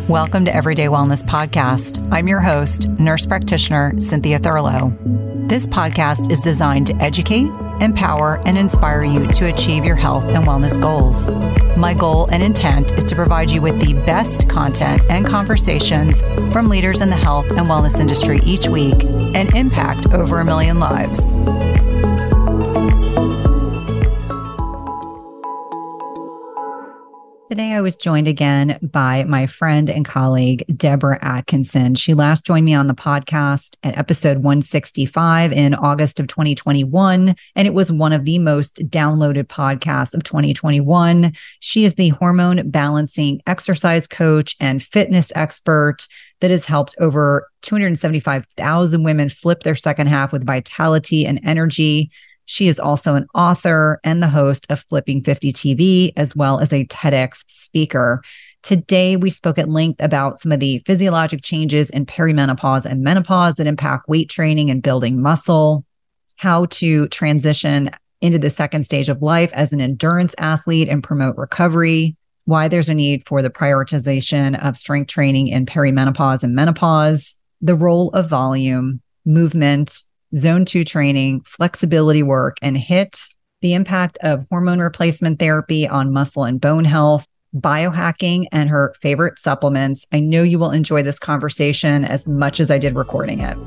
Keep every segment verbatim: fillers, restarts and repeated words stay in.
Welcome to Everyday Wellness Podcast. I'm your host, nurse practitioner Cynthia Thurlow. This podcast is designed to educate, empower, and inspire you to achieve your health and wellness goals. My goal and intent is to provide you with the best content and conversations from leaders in the health and wellness industry each week and impact over a million lives. Today, I was joined again by my friend and colleague, Deborah Atkinson. She last joined me on the podcast at episode one sixty-five in August of twenty twenty-one, and it was one of the most downloaded podcasts of twenty twenty-one. She is the hormone balancing exercise coach and fitness expert that has helped over two hundred seventy-five thousand women flip their second half with vitality and energy. She is also an author and the host of Flipping fifty T V, as well as a TEDx speaker. Today, we spoke at length about some of the physiologic changes in perimenopause and menopause that impact weight training and building muscle, how to transition into the second stage of life as an endurance athlete and promote recovery, why there's a need for the prioritization of strength training in perimenopause and menopause, the role of volume, movement, zone two training, flexibility work, and HIIT, the impact of hormone replacement therapy on muscle and bone health, biohacking, and her favorite supplements. I know you will enjoy this conversation as much as I did recording it.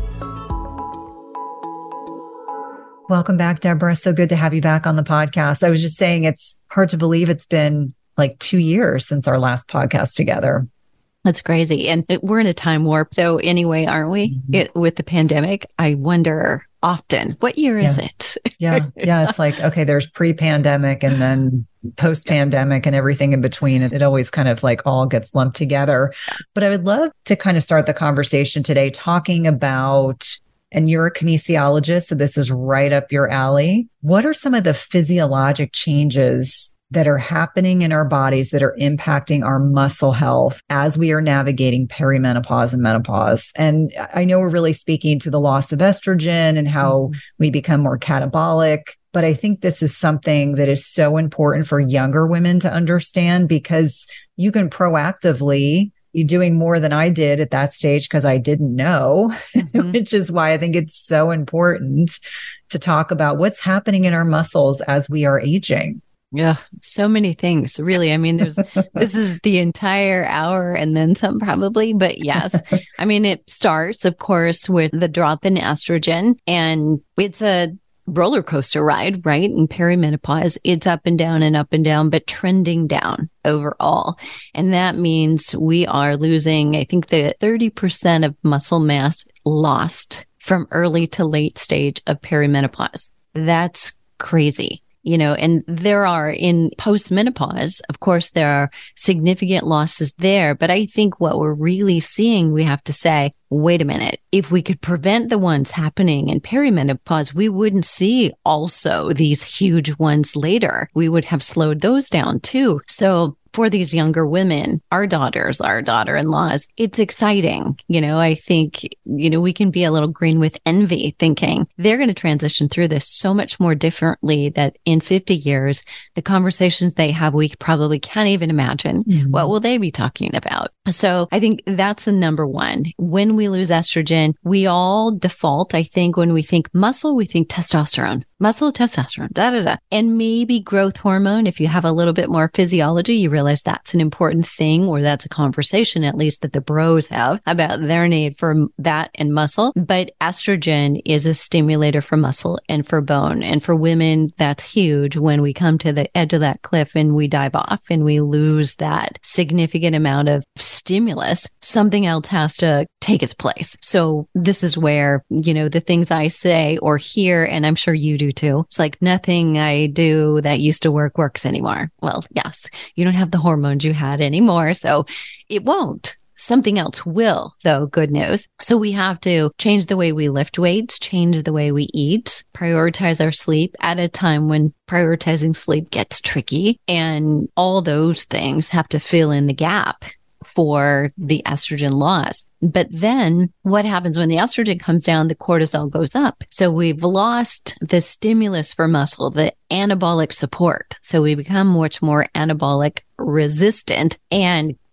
Welcome back, Deborah. So good to have you back on the podcast. I was just saying it's hard to believe it's been like two years since our last podcast together. That's crazy. And it, we're in a time warp though anyway, aren't we? Mm-hmm. It, with the pandemic, I wonder often, what year is yeah. it? yeah. Yeah. It's like, okay, there's pre-pandemic and then post-pandemic and everything in between. It, it always kind of like all gets lumped together. But I would love to kind of start the conversation today talking about, and you're a kinesiologist, so this is right up your alley. What are some of the physiologic changes that are happening in our bodies that are impacting our muscle health as we are navigating perimenopause and menopause? And I know we're really speaking to the loss of estrogen and how mm-hmm. we become more catabolic, but I think this is something that is so important for younger women to understand, because you can proactively be doing more than I did at that stage because I didn't know, mm-hmm. which is why I think it's so important to talk about what's happening in our muscles as we are aging. Yeah, so many things, really. I mean, there's, this is the entire hour and then some probably, but yes. I mean, it starts, of course, with the drop in estrogen, and it's a roller coaster ride, right? In perimenopause, it's up and down and up and down, but trending down overall. And that means we are losing, I think, the thirty percent of muscle mass lost from early to late stage of perimenopause. That's crazy. You know, and there are in postmenopause, of course, there are significant losses there. But I think what we're really seeing, we have to say, wait a minute, if we could prevent the ones happening in perimenopause, we wouldn't see also these huge ones later. We would have slowed those down too. So for these younger women, our daughters, our daughter-in-laws, it's exciting. You know, I think, you know, we can be a little green with envy thinking they're going to transition through this so much more differently that in fifty years, the conversations they have, we probably can't even imagine. Mm-hmm. What will they be talking about? So I think that's the number one. When we lose estrogen, we all default, I think, when we think muscle, we think testosterone. Muscle, testosterone, da, da, da. And maybe growth hormone. If you have a little bit more physiology, you realize that's an important thing, or that's a conversation at least that the bros have about their need for that and muscle. But estrogen is a stimulator for muscle and for bone. And for women, that's huge when we come to the edge of that cliff and we dive off and we lose that significant amount of stimulus. Something else has to take its place. So this is where, you know, the things I say or hear, and I'm sure you do too. It's like nothing I do that used to work works anymore. Well, yes, you don't have the hormones you had anymore, so it won't. Something else will, though, good news. So we have to change the way we lift weights, change the way we eat, prioritize our sleep at a time when prioritizing sleep gets tricky. And all those things have to fill in the gap for the estrogen loss. But then what happens when the estrogen comes down, the cortisol goes up. So we've lost the stimulus for muscle, the anabolic support. So we become much more anabolic resistant and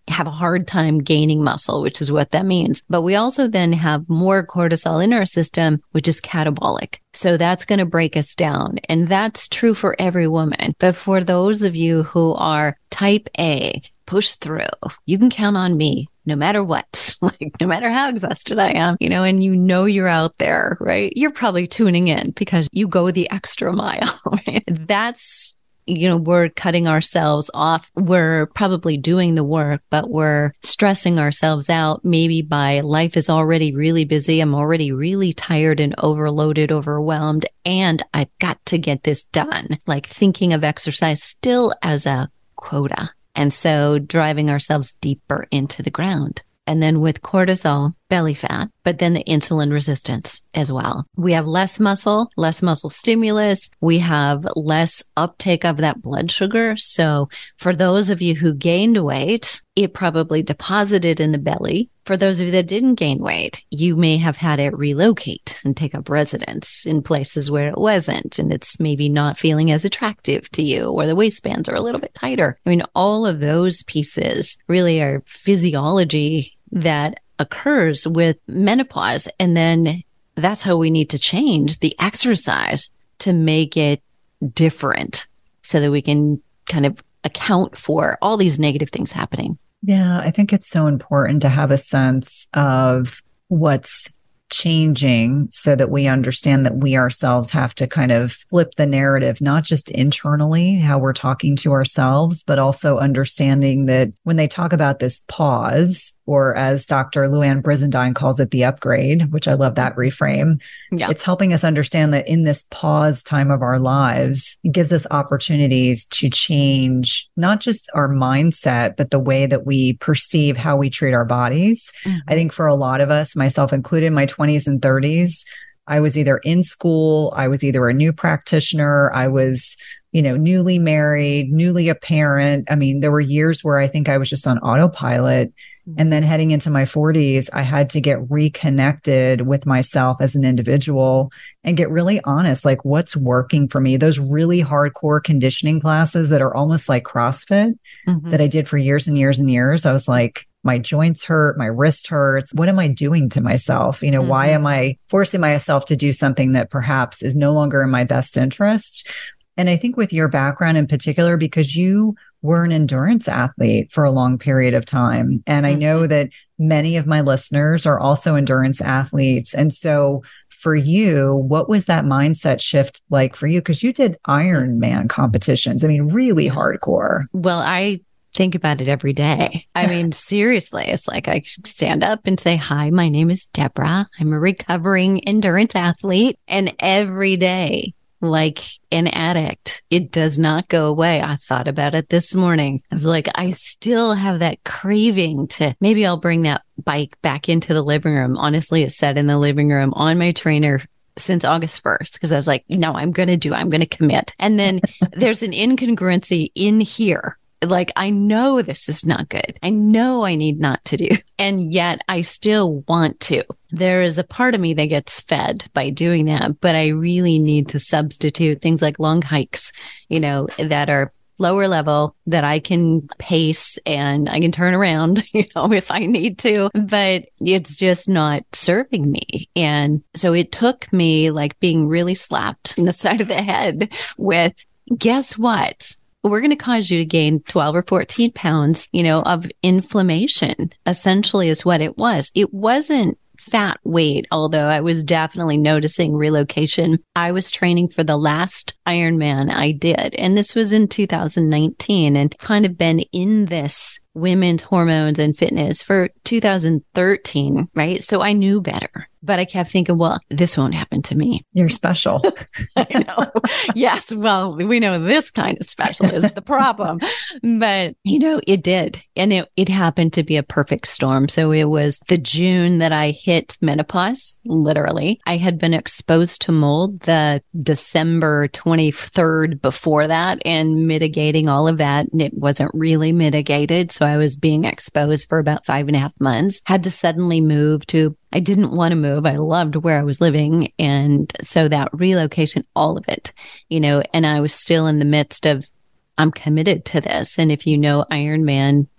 have a hard time gaining muscle, which is what that means. But we also then have more cortisol in our system, which is catabolic. So that's going to break us down. And that's true for every woman. But for those of you who are type A, push through, you can count on me no matter what, like no matter how exhausted I am, you know, and you know you're out there, right? You're probably tuning in because you go the extra mile, right? That's, you know, we're cutting ourselves off. We're probably doing the work, but we're stressing ourselves out maybe by life is already really busy. I'm already really tired and overloaded, overwhelmed, and I've got to get this done. Like thinking of exercise still as a quota. And so driving ourselves deeper into the ground. And then with cortisol, belly fat, but then the insulin resistance as well. We have less muscle, less muscle stimulus. We have less uptake of that blood sugar. So for those of you who gained weight, it probably deposited in the belly. For those of you that didn't gain weight, you may have had it relocate and take up residence in places where it wasn't. And it's maybe not feeling as attractive to you, or the waistbands are a little bit tighter. I mean, all of those pieces really are physiology that occurs with menopause. And then that's how we need to change the exercise to make it different so that we can kind of account for all these negative things happening. Yeah, I think it's so important to have a sense of what's changing so that we understand that we ourselves have to kind of flip the narrative, not just internally, how we're talking to ourselves, but also understanding that when they talk about this pause, or as Doctor Luann Brizendine calls it, the upgrade, which I love that reframe. Yeah. It's helping us understand that in this pause time of our lives, it gives us opportunities to change not just our mindset, but the way that we perceive how we treat our bodies. Mm-hmm. I think for a lot of us, myself included, in my twenties and thirties, I was either in school, I was either a new practitioner, I was, you know, newly married, newly a parent. I mean, there were years where I think I was just on autopilot. And then heading into my forties, I had to get reconnected with myself as an individual and get really honest, like what's working for me. Those really hardcore conditioning classes that are almost like CrossFit mm-hmm. that I did for years and years and years. I was like, my joints hurt, my wrist hurts. What am I doing to myself? You know, mm-hmm. why am I forcing myself to do something that perhaps is no longer in my best interest? And I think with your background in particular, because you were an endurance athlete for a long period of time. And I know that many of my listeners are also endurance athletes. And so for you, what was that mindset shift like for you? Because you did Ironman competitions. I mean, really hardcore. Well, I think about it every day. I mean, seriously, it's like I stand up and say, hi, my name is Deborah. I'm a recovering endurance athlete. And every day, like an addict, it does not go away. I thought about it this morning. I was like, I still have that craving to, maybe I'll bring that bike back into the living room. Honestly, it's sat in the living room on my trainer since August first, because I was like, no, I'm going to do, I'm going to commit. And then there's an incongruency in here. Like, I know this is not good. I know I need not to do. And yet I still want to. There is a part of me that gets fed by doing that, but I really need to substitute things like long hikes, you know, that are lower level, that I can pace and I can turn around, you know, if I need to, but it's just not serving me. And so it took me like being really slapped in the side of the head with, guess what? We're going to cause you to gain twelve or fourteen pounds, you know, of inflammation, essentially is what it was. It wasn't fat weight, although I was definitely noticing relocation. I was training for the last Ironman I did, and this was in two thousand nineteen, and kind of been in this women's hormones and fitness for two thousand thirteen, right? So I knew better. But I kept thinking, well, this won't happen to me. You're special. I know. Yes. Well, we know this kind of special is the problem. But, you know, it did. And it, it happened to be a perfect storm. So it was the June that I hit menopause, literally. I had been exposed to mold the December twenty-third before that and mitigating all of that. And it wasn't really mitigated. So I was being exposed for about five and a half months. Had to suddenly move to I didn't want to move. I loved where I was living. And so that relocation, all of it, you know, and I was still in the midst of, I'm committed to this. And if you know Ironman,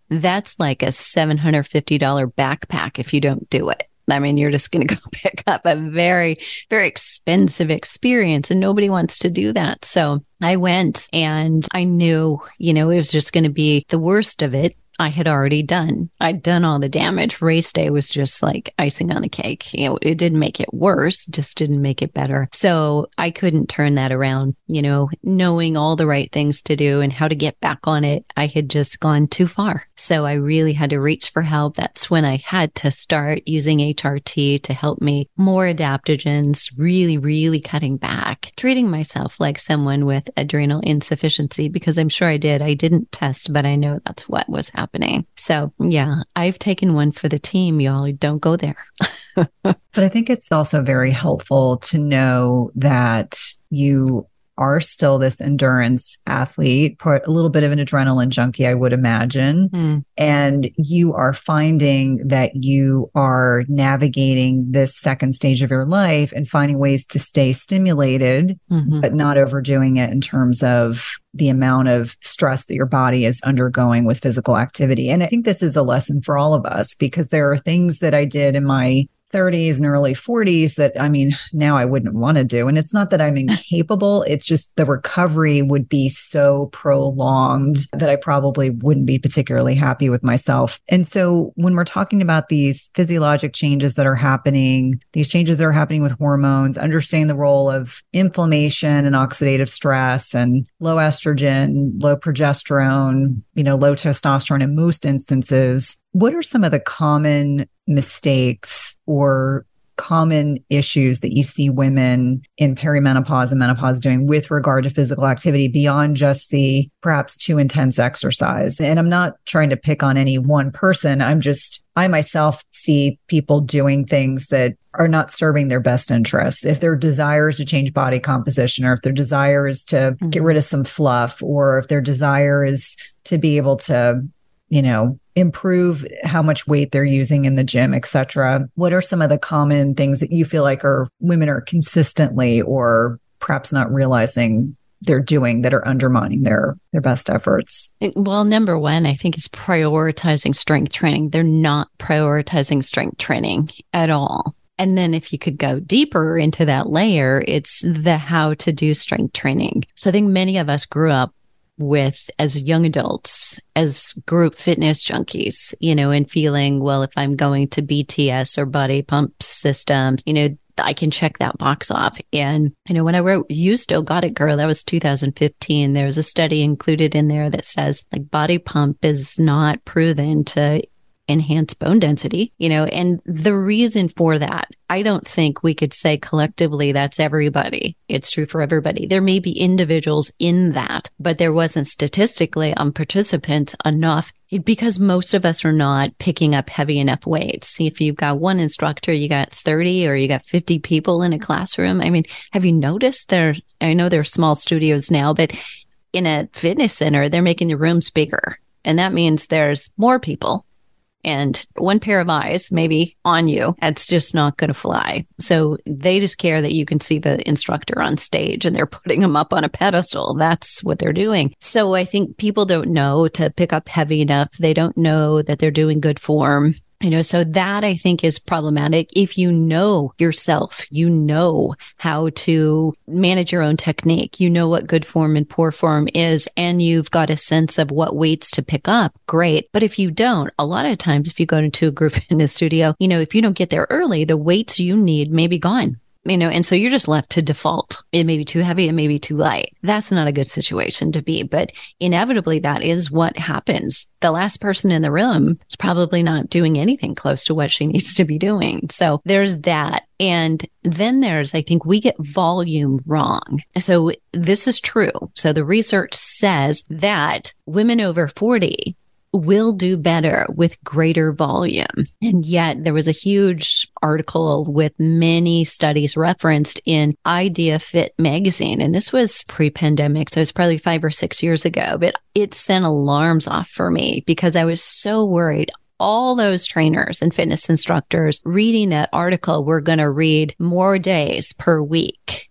that's like a seven hundred fifty dollars backpack if you don't do it. I mean, you're just going to go pick up a very, very expensive experience, and nobody wants to do that. So I went, and I knew, you know, it was just going to be the worst of it. I had already done. I'd done all the damage. Race day was just like icing on the cake. You know, it didn't make it worse, just didn't make it better. So I couldn't turn that around, you know, knowing all the right things to do and how to get back on it. I had just gone too far. So I really had to reach for help. That's when I had to start using H R T to help me, more adaptogens, really, really cutting back, treating myself like someone with adrenal insufficiency, because I'm sure I did. I didn't test, but I know that's what was happening. So yeah, I've taken one for the team, y'all. Don't go there. But I think it's also very helpful to know that you are still this endurance athlete, part a little bit of an adrenaline junkie, I would imagine. Mm. And you are finding that you are navigating this second stage of your life and finding ways to stay stimulated, mm-hmm. but not overdoing it in terms of the amount of stress that your body is undergoing with physical activity. And I think this is a lesson for all of us, because there are things that I did in my thirties and early forties that, I mean, now I wouldn't want to do. And it's not that I'm incapable. It's just the recovery would be so prolonged that I probably wouldn't be particularly happy with myself. And so when we're talking about these physiologic changes that are happening, these changes that are happening with hormones, understanding the role of inflammation and oxidative stress and low estrogen, low progesterone, you know, low testosterone in most instances, what are some of the common mistakes or common issues that you see women in perimenopause and menopause doing with regard to physical activity beyond just the perhaps too intense exercise? And I'm not trying to pick on any one person. I'm just, I myself see people doing things that are not serving their best interests. If their desire is to change body composition, or if their desire is to mm-hmm. get rid of some fluff, or if their desire is to be able to, you know, improve how much weight they're using in the gym, et cetera. What are some of the common things that you feel like are women are consistently or perhaps not realizing they're doing that are undermining their, their best efforts? Well, number one, I think is prioritizing strength training. They're not prioritizing strength training at all. And then if you could go deeper into that layer, it's the how to do strength training. So I think many of us grew up with, as young adults, as group fitness junkies, you know, and feeling, well, if I'm going to B T S or body pump systems, you know, I can check that box off. And, you know, when I wrote You Still Got It, Girl, that was two thousand fifteen. There's a study included in there that says like body pump is not proven to enhance bone density, you know, and the reason for that, I don't think we could say collectively that's everybody. It's true for everybody. There may be individuals in that, but there wasn't statistically on participants enough because most of us are not picking up heavy enough weights. If you've got one instructor, you got thirty or you got fifty people in a classroom. I mean, have you noticed there, I know there are small studios now, but in a fitness center, they're making the rooms bigger. And that means there's more people. And one pair of eyes maybe on you, it's just not going to fly. So they just care that you can see the instructor on stage and they're putting them up on a pedestal. That's what they're doing. So I think people don't know to pick up heavy enough. They don't know that they're doing good form. You know, so that I think is problematic. If you know yourself, you know how to manage your own technique, you know what good form and poor form is, and you've got a sense of what weights to pick up, great. But if you don't, a lot of times if you go into a group fitness studio, you know, if you don't get there early, the weights you need may be gone. You know, and so you're just left to default. It may be too heavy, it may be too light. That's not a good situation to be, but inevitably that is what happens. The last person in the room is probably not doing anything close to what she needs to be doing. So there's that. And then there's, I think we get volume wrong. So this is true. So the research says that women over forty will do better with greater volume. And yet there was a huge article with many studies referenced in Idea Fit magazine. And this was pre-pandemic. So it's probably five or six years ago, but it sent alarms off for me because I was so worried. All those trainers and fitness instructors reading that article were going to read more days per week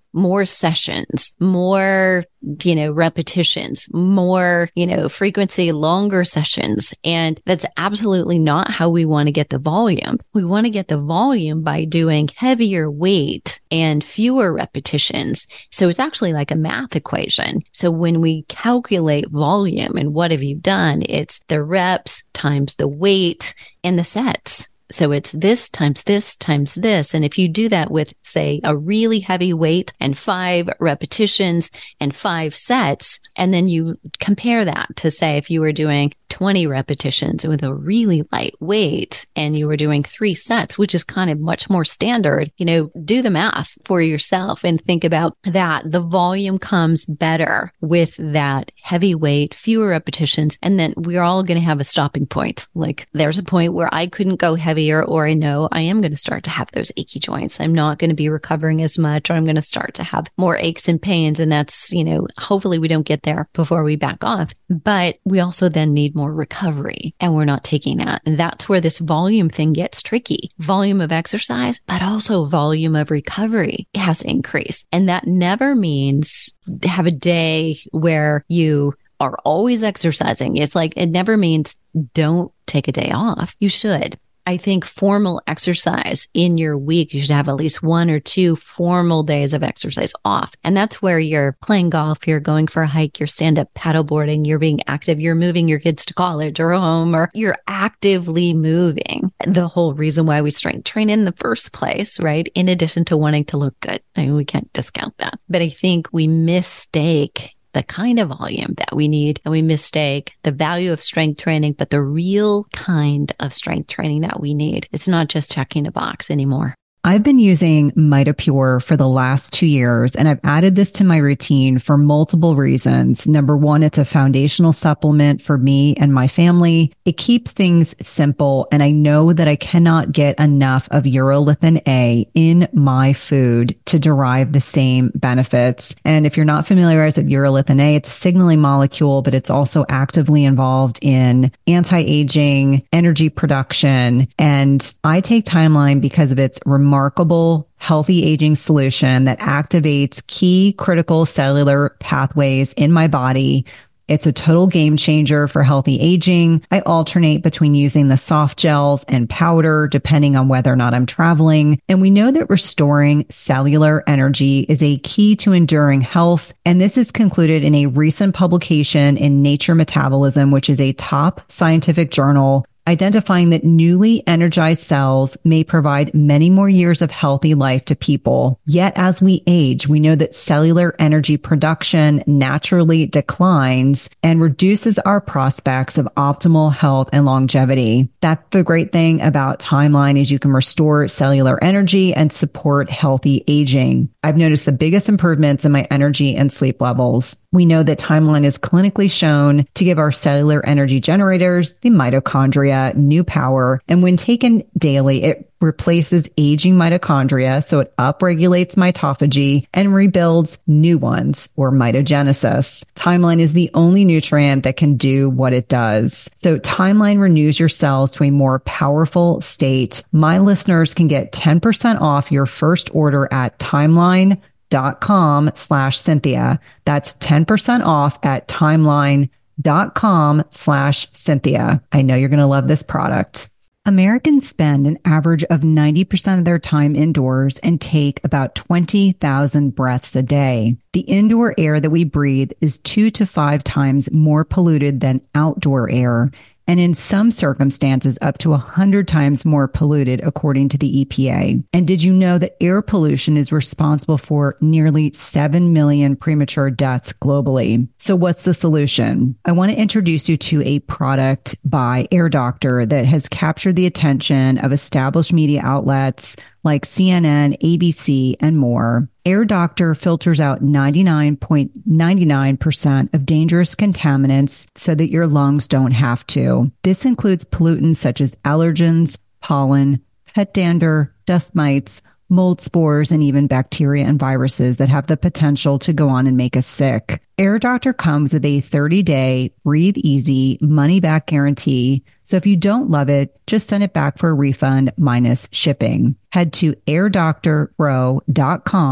more sessions, more, you know, repetitions, more, you know, frequency, longer sessions. And that's absolutely not how we want to get the volume. We want to get the volume by doing heavier weight and fewer repetitions. So it's actually like a math equation. So when we calculate volume and what have you done, it's the reps times the weight and the sets. So it's this times this times this. And if you do that with, say, a really heavy weight and five repetitions and five sets, and then you compare that to, say, if you were doing twenty repetitions with a really light weight and you were doing three sets, which is kind of much more standard, you know, do the math for yourself and think about that. The volume comes better with that heavy weight, fewer repetitions. And then we're all going to have a stopping point. Like there's a point where I couldn't go heavier, or I know I am going to start to have those achy joints. I'm not going to be recovering as much, or I'm going to start to have more aches and pains. And that's, you know, hopefully we don't get there before we back off. But we also then need more recovery, and we're not taking that. And that's where this volume thing gets tricky. Volume of exercise, but also volume of recovery has increased. And that never means have a day where you are always exercising. It's like, it never means don't take a day off. You should. I think formal exercise in your week, you should have at least one or two formal days of exercise off. And that's where you're playing golf, you're going for a hike, you're stand-up paddleboarding, you're being active, you're moving your kids to college or home, or you're actively moving. The whole reason why we strength train in the first place, right? In addition to wanting to look good. I mean, we can't discount that. But I think we mistake the kind of volume that we need, and we mistake the value of strength training, but the real kind of strength training that we need. It's not just checking a box anymore. I've been using MitoPure for the last two years, and I've added this to my routine for multiple reasons. Number one, it's a foundational supplement for me and my family. It keeps things simple, and I know that I cannot get enough of urolithin A in my food to derive the same benefits. And if you're not familiarized with urolithin A, it's a signaling molecule, but it's also actively involved in anti-aging, energy production. And I take Timeline because of its remarkable remarkable healthy aging solution that activates key critical cellular pathways in my body. It's a total game changer for healthy aging. I alternate between using the soft gels and powder depending on whether or not I'm traveling. And we know that restoring cellular energy is a key to enduring health. And this is concluded in a recent publication in Nature Metabolism, which is a top scientific journal, identifying that newly energized cells may provide many more years of healthy life to people. Yet as we age, we know that cellular energy production naturally declines and reduces our prospects of optimal health and longevity. That's the great thing about Timeline, is you can restore cellular energy and support healthy aging. I've noticed the biggest improvements in my energy and sleep levels. We know that Timeline is clinically shown to give our cellular energy generators, the mitochondria, new power. And when taken daily, it replaces aging mitochondria, so it upregulates mitophagy and rebuilds new ones, or mitogenesis. Timeline is the only nutrient that can do what it does. So Timeline renews your cells to a more powerful state. My listeners can get ten percent off your first order at timeline dot com slash Cynthia. That's ten percent off at timeline dot com slash Cynthia. I know you're going to love this product. Americans spend an average of ninety percent of their time indoors and take about twenty thousand breaths a day. The indoor air that we breathe is two to five times more polluted than outdoor air, and in some circumstances up to one hundred times more polluted, according to the E P A. And did you know that air pollution is responsible for nearly seven million premature deaths globally? So what's the solution? I want to introduce you to a product by Air Doctor that has captured the attention of established media outlets like C N N, A B C, and more. Air Doctor filters out ninety-nine point nine nine percent of dangerous contaminants so that your lungs don't have to. This includes pollutants such as allergens, pollen, pet dander, dust mites, mold spores, and even bacteria and viruses that have the potential to go on and make us sick. Air Doctor comes with a thirty-day breathe easy money back guarantee. So if you don't love it, just send it back for a refund minus shipping. Head to air doctor pro dot com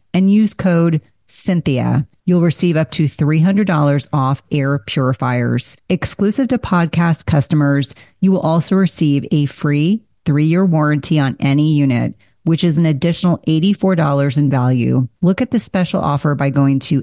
and use code Cynthia. You'll receive up to three hundred dollars off air purifiers. Exclusive to podcast customers, you will also receive a free three-year warranty on any unit, which is an additional eighty-four dollars in value. Look at the special offer by going to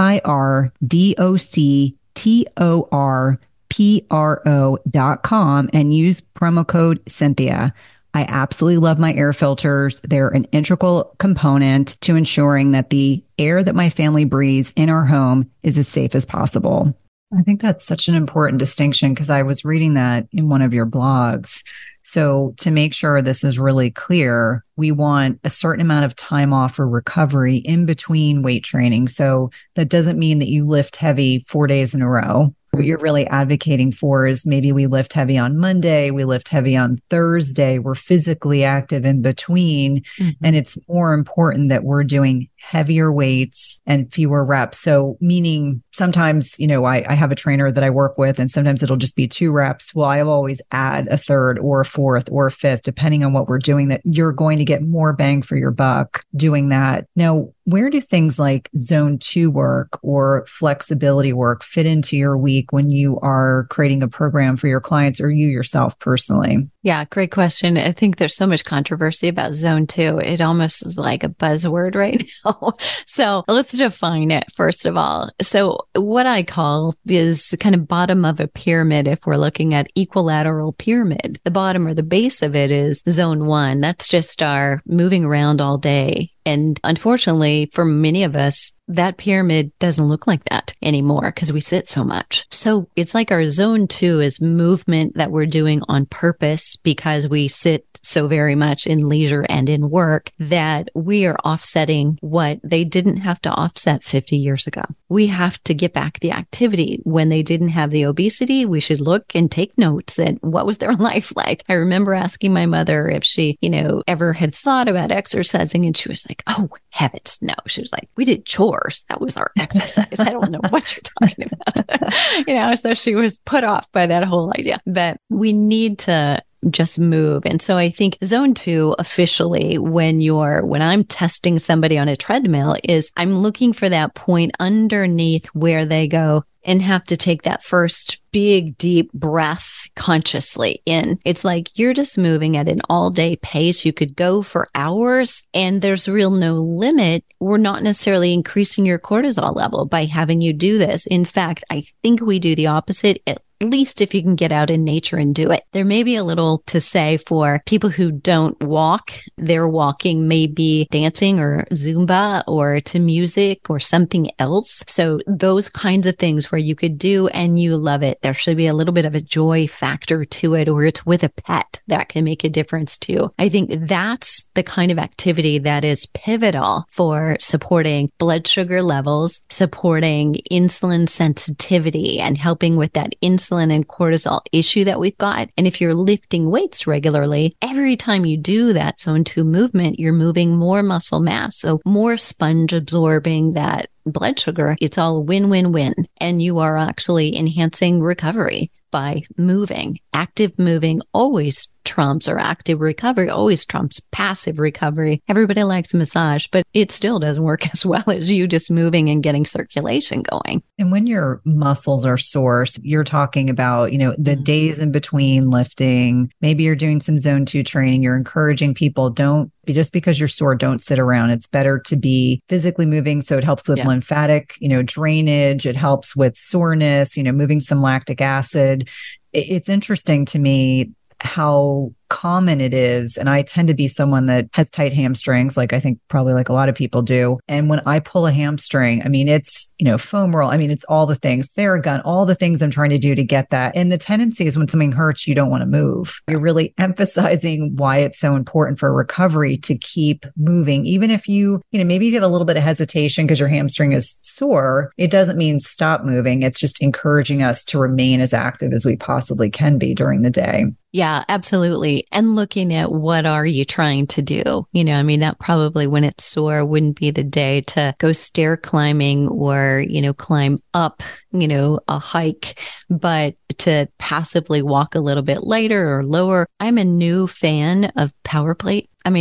A-I-R-D-O-C-T-O-R-P-R-O dot com and use promo code Cynthia. I absolutely love my air filters. They're an integral component to ensuring that the air that my family breathes in our home is as safe as possible. I think that's such an important distinction because I was reading that in one of your blogs. So to make sure this is really clear, we want a certain amount of time off for recovery in between weight training. So that doesn't mean that you lift heavy four days in a row. What you're really advocating for is maybe we lift heavy on Monday, we lift heavy on Thursday, we're physically active in between. Mm-hmm. And it's more important that we're doing heavier weights and fewer reps. So meaning sometimes, you know, I, I have a trainer that I work with and sometimes it'll just be two reps. Well, I'll always add a third or a fourth or a fifth, depending on what we're doing, that you're going to get more bang for your buck doing that. Now, where do things like zone two work or flexibility work fit into your week when you are creating a program for your clients or you yourself personally? Yeah, great question. I think there's so much controversy about zone two. It almost is like a buzzword right now. So let's define it first of all. So what I call is kind of bottom of a pyramid. If we're looking at equilateral pyramid, the bottom or the base of it is zone one. That's just our moving around all day. And unfortunately, for many of us, that pyramid doesn't look like that anymore because we sit so much. So it's like our zone two is movement that we're doing on purpose because we sit so very much in leisure and in work that we are offsetting what they didn't have to offset fifty years ago. We have to get back the activity. When they didn't have the obesity, we should look and take notes at what was their life like. I remember asking my mother if she, you know, ever had thought about exercising, and she was like, oh, heavens, no. She was like, we did chores. That was our exercise. I don't know what you're talking about. You know, so she was put off by that whole idea. But we need to just move. And so I think zone two officially, when you're, when I'm testing somebody on a treadmill, is I'm looking for that point underneath where they go and have to take that first big, deep breath consciously in. It's like you're just moving at an all day pace. You could go for hours and there's real no limit. We're not necessarily increasing your cortisol level by having you do this. In fact, I think we do the opposite, at least if you can get out in nature and do it. There may be a little to say for people who don't walk. Their walking may be dancing or Zumba or to music or something else. So those kinds of things where you could do and you love it. There should be a little bit of a joy factor to it, or it's with a pet that can make a difference too. I think that's the kind of activity that is pivotal for supporting blood sugar levels, supporting insulin sensitivity, and helping with that insulin and cortisol issue that we've got. And if you're lifting weights regularly, every time you do that zone two movement, you're moving more muscle mass. So more sponge absorbing that blood sugar. It's all win, win, win. And you are actually enhancing recovery by moving. Active moving always trumps, or active recovery always trumps passive recovery. Everybody likes a massage, but it still doesn't work as well as you just moving and getting circulation going. And when your muscles are sore, so you're talking about, you know, the mm-hmm. days in between lifting, maybe you're doing some zone two training, you're encouraging people, don't just because you're sore, don't sit around. It's better to be physically moving. So it helps with yeah. lymphatic, you know, drainage. It helps with soreness, you know, moving some lactic acid. It's interesting to me how common it is. And I tend to be someone that has tight hamstrings, like I think probably like a lot of people do. And when I pull a hamstring, I mean, it's, you know, foam roll. I mean, it's all the things, Theragun, all the things I'm trying to do to get that. And the tendency is when something hurts, you don't want to move. You're really emphasizing why it's so important for recovery to keep moving. Even if you, you know, maybe you have a little bit of hesitation because your hamstring is sore, it doesn't mean stop moving. It's just encouraging us to remain as active as we possibly can be during the day. Yeah, absolutely. And looking at what are you trying to do? You know, I mean, that probably when it's sore wouldn't be the day to go stair climbing or, you know, climb up, you know, a hike, but to passively walk a little bit lighter or lower. I'm a new fan of power plate. I mean,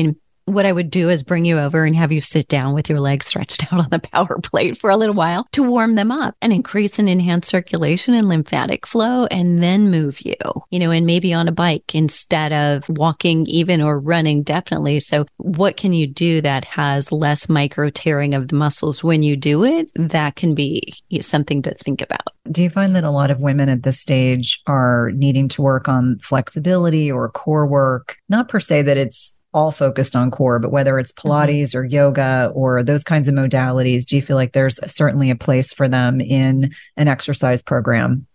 what I would do is bring you over and have you sit down with your legs stretched out on the power plate for a little while to warm them up and increase and enhance circulation and lymphatic flow, and then move you, you know, and maybe on a bike instead of walking even or running, definitely. So what can you do that has less micro tearing of the muscles when you do it? That can be something to think about. Do you find that a lot of women at this stage are needing to work on flexibility or core work? Not per se that it's all focused on core, but whether it's Pilates mm-hmm. or yoga or those kinds of modalities, do you feel like there's certainly a place for them in an exercise program?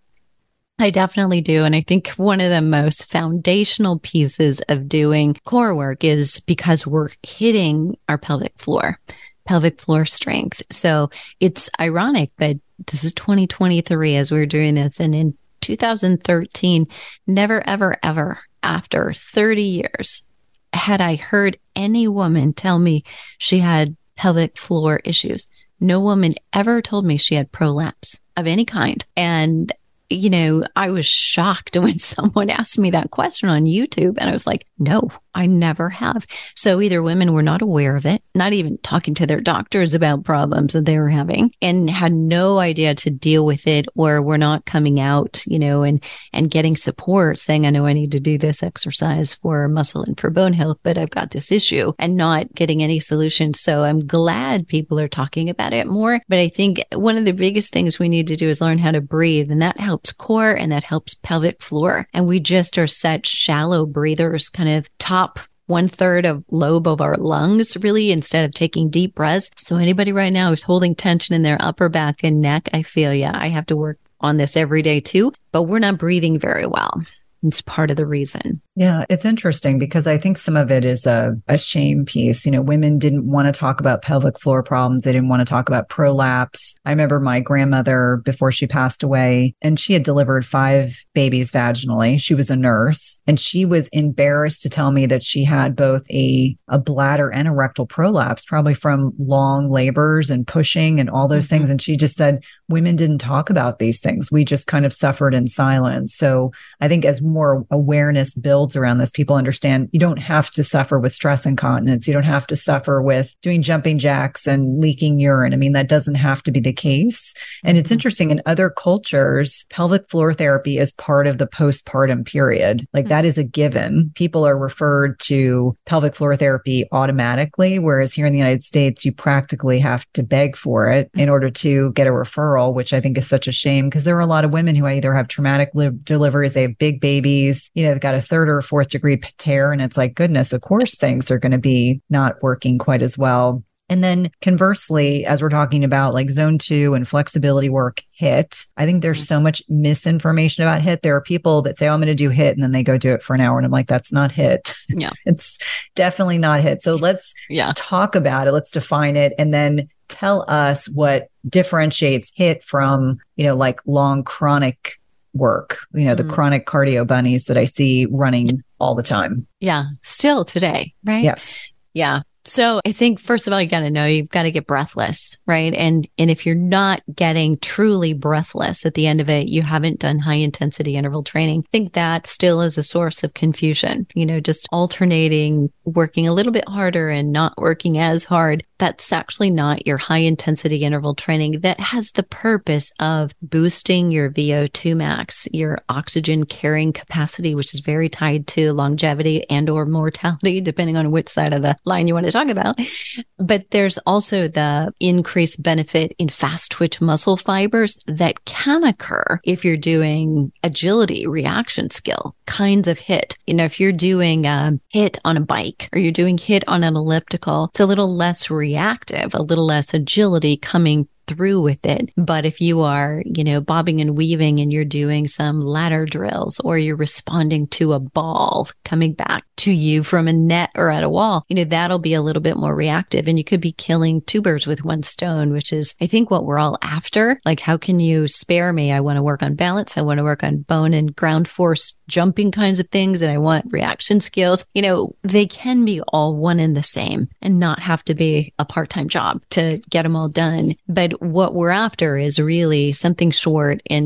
I definitely do. And I think one of the most foundational pieces of doing core work is because we're hitting our pelvic floor, pelvic floor strength. So it's ironic, but this is twenty twenty-three as we're doing this. And in two thousand thirteen, never, ever, ever after thirty years, had I heard any woman tell me she had pelvic floor issues. No woman ever told me she had prolapse of any kind. And, you know, I was shocked when someone asked me that question on YouTube. And I was like, no, I never have. So either women were not aware of it, not even talking to their doctors about problems that they were having, and had no idea to deal with it, or were not coming out, you know, and, and getting support saying, I know I need to do this exercise for muscle and for bone health, but I've got this issue, and not getting any solutions. So I'm glad people are talking about it more. But I think one of the biggest things we need to do is learn how to breathe, and that helps core and that helps pelvic floor. And we just are such shallow breathers, kind of top one third of lobe of our lungs, really, instead of taking deep breaths. So anybody right now who's holding tension in their upper back and neck, I feel, yeah, I have to work on this every day too, but we're not breathing very well. It's part of the reason. Yeah, it's interesting because I think some of it is a, a shame piece. You know, women didn't want to talk about pelvic floor problems. They didn't want to talk about prolapse. I remember my grandmother before she passed away, and she had delivered five babies vaginally. She was a nurse, and she was embarrassed to tell me that she had both a, a bladder and a rectal prolapse, probably from long labors and pushing and all those mm-hmm. things. And she just said, women didn't talk about these things. We just kind of suffered in silence. So I think as more awareness builds around this, people understand you don't have to suffer with stress incontinence. You don't have to suffer with doing jumping jacks and leaking urine. I mean, that doesn't have to be the case. And it's interesting, in other cultures, pelvic floor therapy is part of the postpartum period. Like that is a given. People are referred to pelvic floor therapy automatically, whereas here in the United States, you practically have to beg for it in order to get a referral, which I think is such a shame because there are a lot of women who either have traumatic li- deliveries, they have big babies, you know, they've got a third or fourth degree tear. And it's like, goodness, of course, things are going to be not working quite as well. And then conversely, as we're talking about like zone two and flexibility work, HIIT, I think there's so much misinformation about HIIT. There are people that say, oh, I'm going to do HIIT, and then they go do it for an hour. And I'm like, that's not HIIT. Yeah. It's definitely not HIIT. So let's yeah. talk about it. Let's define it. And then tell us what differentiates HIIT from, you know, like long chronic work, you know, the mm. chronic cardio bunnies that I see running all the time. Yeah. Still today, right? Yes. Yeah. So I think, first of all, you got to know you've got to get breathless, right? And and if you're not getting truly breathless at the end of it, you haven't done high intensity interval training. I think that still is a source of confusion, you know, just alternating, working a little bit harder and not working as hard. That's actually not your high intensity interval training that has the purpose of boosting your V O two max, your oxygen carrying capacity, which is very tied to longevity and or mortality, depending on which side of the line you want to talk about. But there's also the increased benefit in fast twitch muscle fibers that can occur if you're doing agility, reaction skill kinds of HIIT. You know, if you're doing a HIIT on a bike or you're doing HIIT on an elliptical, it's a little less reactive, a little less agility coming through with it. But if you are, you know, bobbing and weaving and you're doing some ladder drills, or you're responding to a ball coming back to you from a net or at a wall, you know, that'll be a little bit more reactive, and you could be killing two birds with one stone, which is, I think, what we're all after. Like, how can you spare me? I want to work on balance. I want to work on bone and ground force jumping kinds of things, and I want reaction skills. You know, they can be all one and the same and not have to be a part-time job to get them all done. But what we're after is really something short and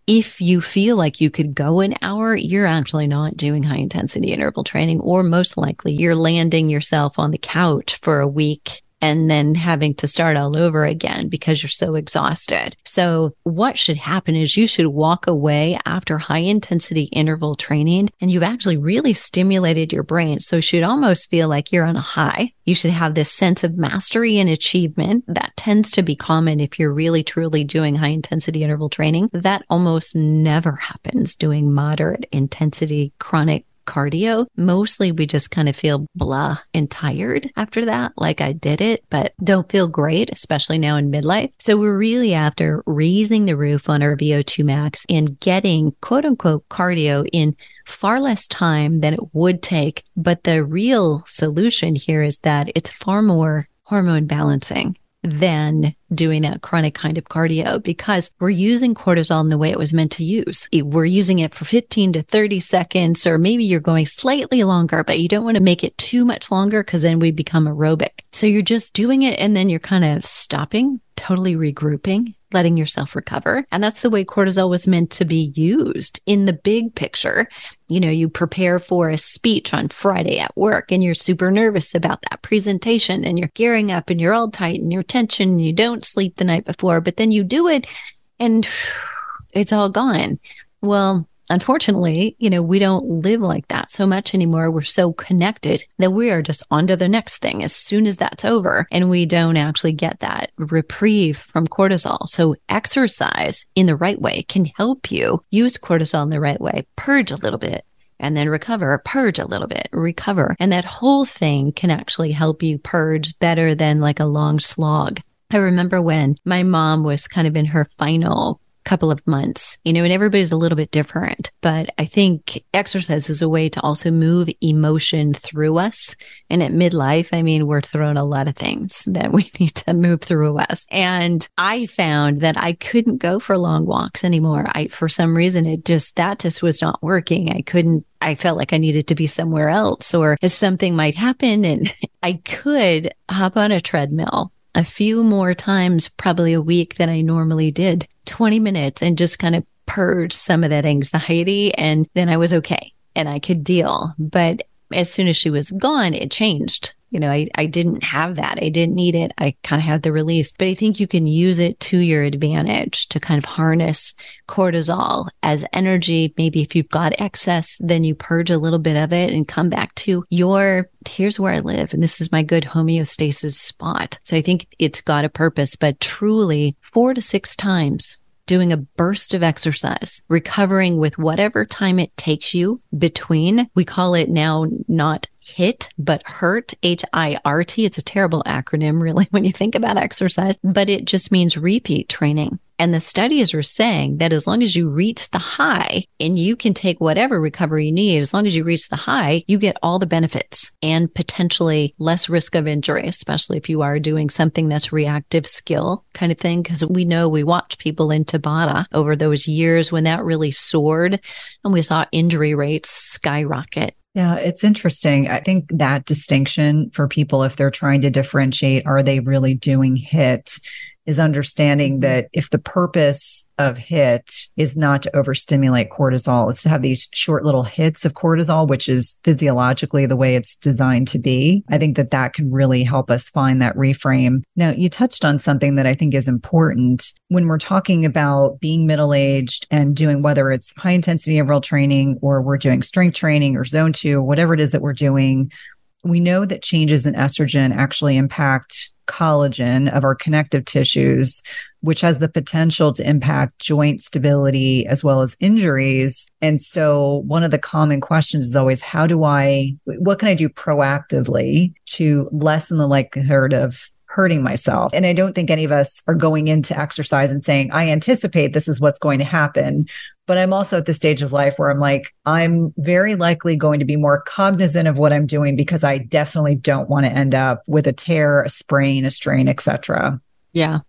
if you feel like you could go an hour, you're actually not doing high intensity interval training, or most likely you're landing yourself on the couch for a week and then having to start all over again because you're so exhausted. So what should happen is you should walk away after high intensity interval training and you've actually really stimulated your brain. So you should almost feel like you're on a high. You should have this sense of mastery and achievement that tends to be common if you're really truly doing high intensity interval training. That almost never happens doing moderate intensity chronic cardio. Mostly we just kind of feel blah and tired after that, like I did it, but don't feel great, especially now in midlife. So we're really after raising the roof on our V O two max and getting quote unquote cardio in far less time than it would take. But the real solution here is that it's far more hormone balancing than doing that chronic kind of cardio, because we're using cortisol in the way it was meant to use. We're using it for fifteen to thirty seconds, or maybe you're going slightly longer, but you don't want to make it too much longer because then we become aerobic. So you're just doing it and then you're kind of stopping, totally regrouping, letting yourself recover. And that's the way cortisol was meant to be used in the big picture. You know, you prepare for a speech on Friday at work and you're super nervous about that presentation and you're gearing up and you're all tight and you're tension and you don't sleep the night before, but then you do it and it's all gone. Well, unfortunately, you know, we don't live like that so much anymore. We're so connected that we are just on to the next thing as soon as that's over. And we don't actually get that reprieve from cortisol. So exercise in the right way can help you use cortisol in the right way, purge a little bit, and then recover, purge a little bit, recover. And that whole thing can actually help you purge better than like a long slog. I remember when my mom was kind of in her final couple of months, you know, and everybody's a little bit different. But I think exercise is a way to also move emotion through us. And at midlife, I mean, we're throwing a lot of things that we need to move through us. And I found that I couldn't go for long walks anymore. I, for some reason, it just, that just was not working. I couldn't, I felt like I needed to be somewhere else, or if something might happen, and I could hop on a treadmill a few more times, probably a week than I normally did, twenty minutes, and just kind of purge some of that anxiety. And then I was okay and I could deal. But as soon as she was gone, it changed. You know, I, I didn't have that. I didn't need it. I kind of had the release, but I think you can use it to your advantage to kind of harness cortisol as energy. Maybe if you've got excess, then you purge a little bit of it and come back to your, here's where I live. And this is my good homeostasis spot. So I think it's got a purpose, but truly four to six times doing a burst of exercise, recovering with whatever time it takes you between. We call it now not HIIT, but HIRT, H I R T. It's a terrible acronym, really, when you think about exercise, but it just means repeat training. And the studies are saying that as long as you reach the high, and you can take whatever recovery you need, as long as you reach the high, you get all the benefits and potentially less risk of injury, especially if you are doing something that's reactive skill kind of thing. Because we know we watched people in Tabata over those years when that really soared and we saw injury rates skyrocket. Yeah, it's interesting. I think that distinction for people, if they're trying to differentiate, are they really doing HIIT, is understanding that if the purpose of HIIT is not to overstimulate cortisol, it's to have these short little hits of cortisol, which is physiologically the way it's designed to be. I think that that can really help us find that reframe. Now, you touched on something that I think is important when we're talking about being middle-aged and doing, whether it's high intensity interval training or we're doing strength training or zone two, whatever it is that we're doing. We know that changes in estrogen actually impact collagen of our connective tissues, which has the potential to impact joint stability as well as injuries. And so one of the common questions is always, how do I, what can I do proactively to lessen the likelihood of hurting myself? And I don't think any of us are going into exercise and saying, I anticipate this is what's going to happen. But I'm also at the stage of life where I'm like, I'm very likely going to be more cognizant of what I'm doing because I definitely don't want to end up with a tear, a sprain, a strain, et cetera. Yeah.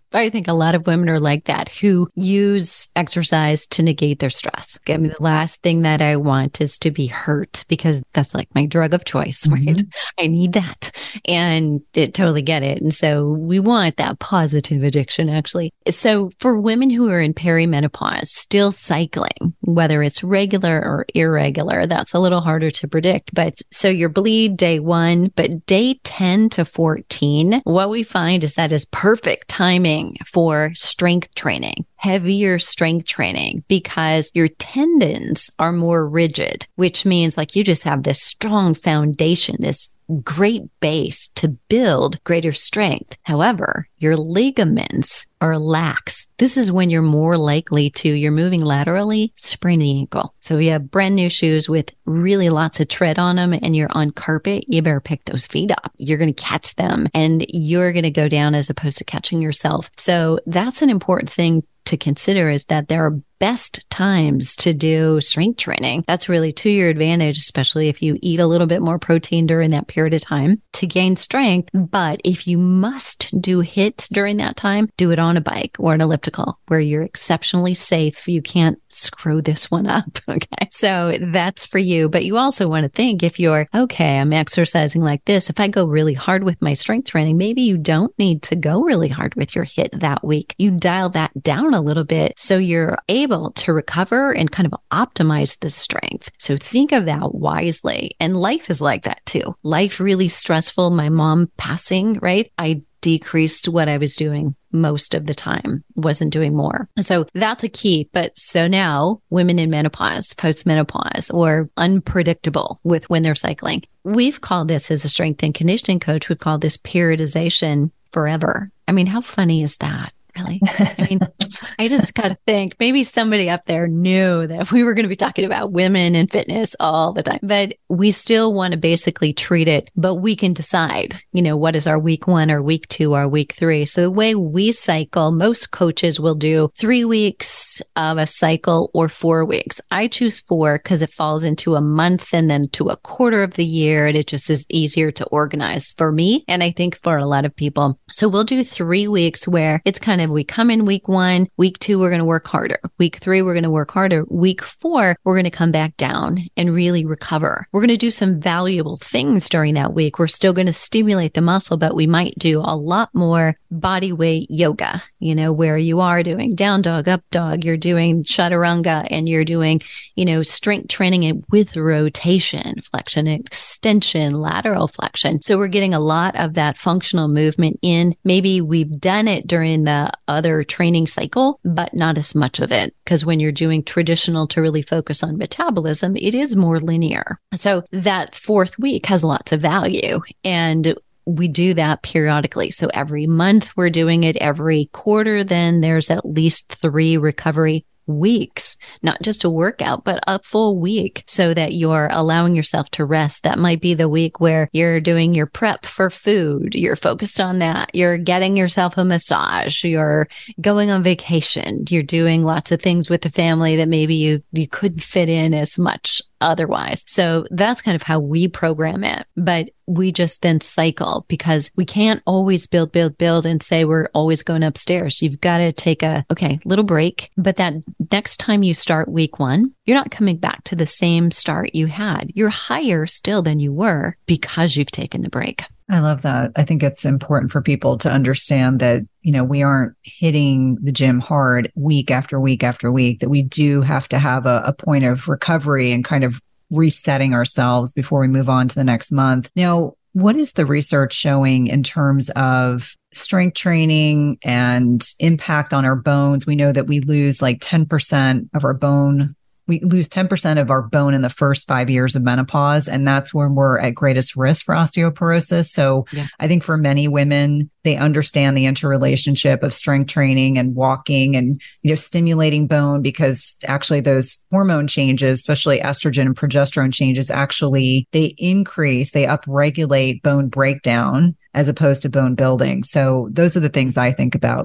I think a lot of women are like that who use exercise to negate their stress. I mean, the last thing that I want is to be hurt because that's like my drug of choice, right? Mm-hmm. I need that. And it totally get it. And so we want that positive addiction, actually. So for women who are in perimenopause, still cycling, whether it's regular or irregular, that's a little harder to predict. But so your bleed day one, but day ten to fourteen, what we find is that is perfect timing for strength training, heavier strength training, because your tendons are more rigid, which means like you just have this strong foundation, this great base to build greater strength. However, your ligaments are lax. This is when you're more likely to, you're moving laterally, sprain the ankle. So you have brand new shoes with really lots of tread on them and you're on carpet, you better pick those feet up. You're going to catch them and you're going to go down as opposed to catching yourself. So that's an important thing to consider, is that there are best times to do strength training. That's really to your advantage, especially if you eat a little bit more protein during that period of time to gain strength. But if you must do HIIT during that time, do it on a bike or an elliptical where you're exceptionally safe. You can't screw this one up. Okay. So that's for you. But you also want to think, if you're, okay, I'm exercising like this, if I go really hard with my strength training, maybe you don't need to go really hard with your HIIT that week. You dial that down a little bit so you're able to recover and kind of optimize the strength. So think of that wisely. And life is like that too. Life really stressful. My mom passing, right? I decreased what I was doing most of the time, wasn't doing more. So that's a key. But so now women in menopause, postmenopause, or unpredictable with when they're cycling, we've called this, as a strength and conditioning coach, we've called this periodization forever. I mean, how funny is that? Really? I mean, I just got to think maybe somebody up there knew that we were going to be talking about women and fitness all the time, but we still want to basically treat it, but we can decide, you know, what is our week one or week two or week three. So the way we cycle, most coaches will do three weeks of a cycle or four weeks. I choose four because it falls into a month and then to a quarter of the year. And it just is easier to organize for me. And I think for a lot of people. So we'll do three weeks where it's kind of, we come in week one, week two, we're going to work harder. Week three, we're going to work harder. Week four, we're going to come back down and really recover. We're going to do some valuable things during that week. We're still going to stimulate the muscle, but we might do a lot more body weight yoga, you know, where you are doing down dog, up dog, you're doing chaturanga, and you're doing, you know, strength training with rotation, flexion, extension, lateral flexion. So we're getting a lot of that functional movement in. Maybe we've done it during the other training cycle, but not as much of it. Because when you're doing traditional to really focus on metabolism, it is more linear. So that fourth week has lots of value. And we do that periodically. So every month we're doing it. Every quarter, then there's at least three recovery weeks, not just a workout, but a full week, so that you're allowing yourself to rest. That might be the week where you're doing your prep for food. You're focused on that. You're getting yourself a massage. You're going on vacation. You're doing lots of things with the family that maybe you, you couldn't fit in as much otherwise. So that's kind of how we program it. But we just then cycle, because we can't always build, build, build and say we're always going upstairs. You've got to take a, okay, little break. But that next time you start week one, you're not coming back to the same start you had. You're higher still than you were because you've taken the break. I love that. I think it's important for people to understand that, you know, we aren't hitting the gym hard week after week after week, that we do have to have a, a point of recovery and kind of resetting ourselves before we move on to the next month. Now, what is the research showing in terms of strength training and impact on our bones? We know that we lose like ten percent of our bone. We lose ten percent of our bone in the first five years of menopause, and that's when we're at greatest risk for osteoporosis. So yeah. I think for many women, they understand the interrelationship of strength training and walking and, you know, stimulating bone, because actually those hormone changes, especially estrogen and progesterone changes, actually they increase, they upregulate bone breakdown as opposed to bone building. So those are the things I think about, like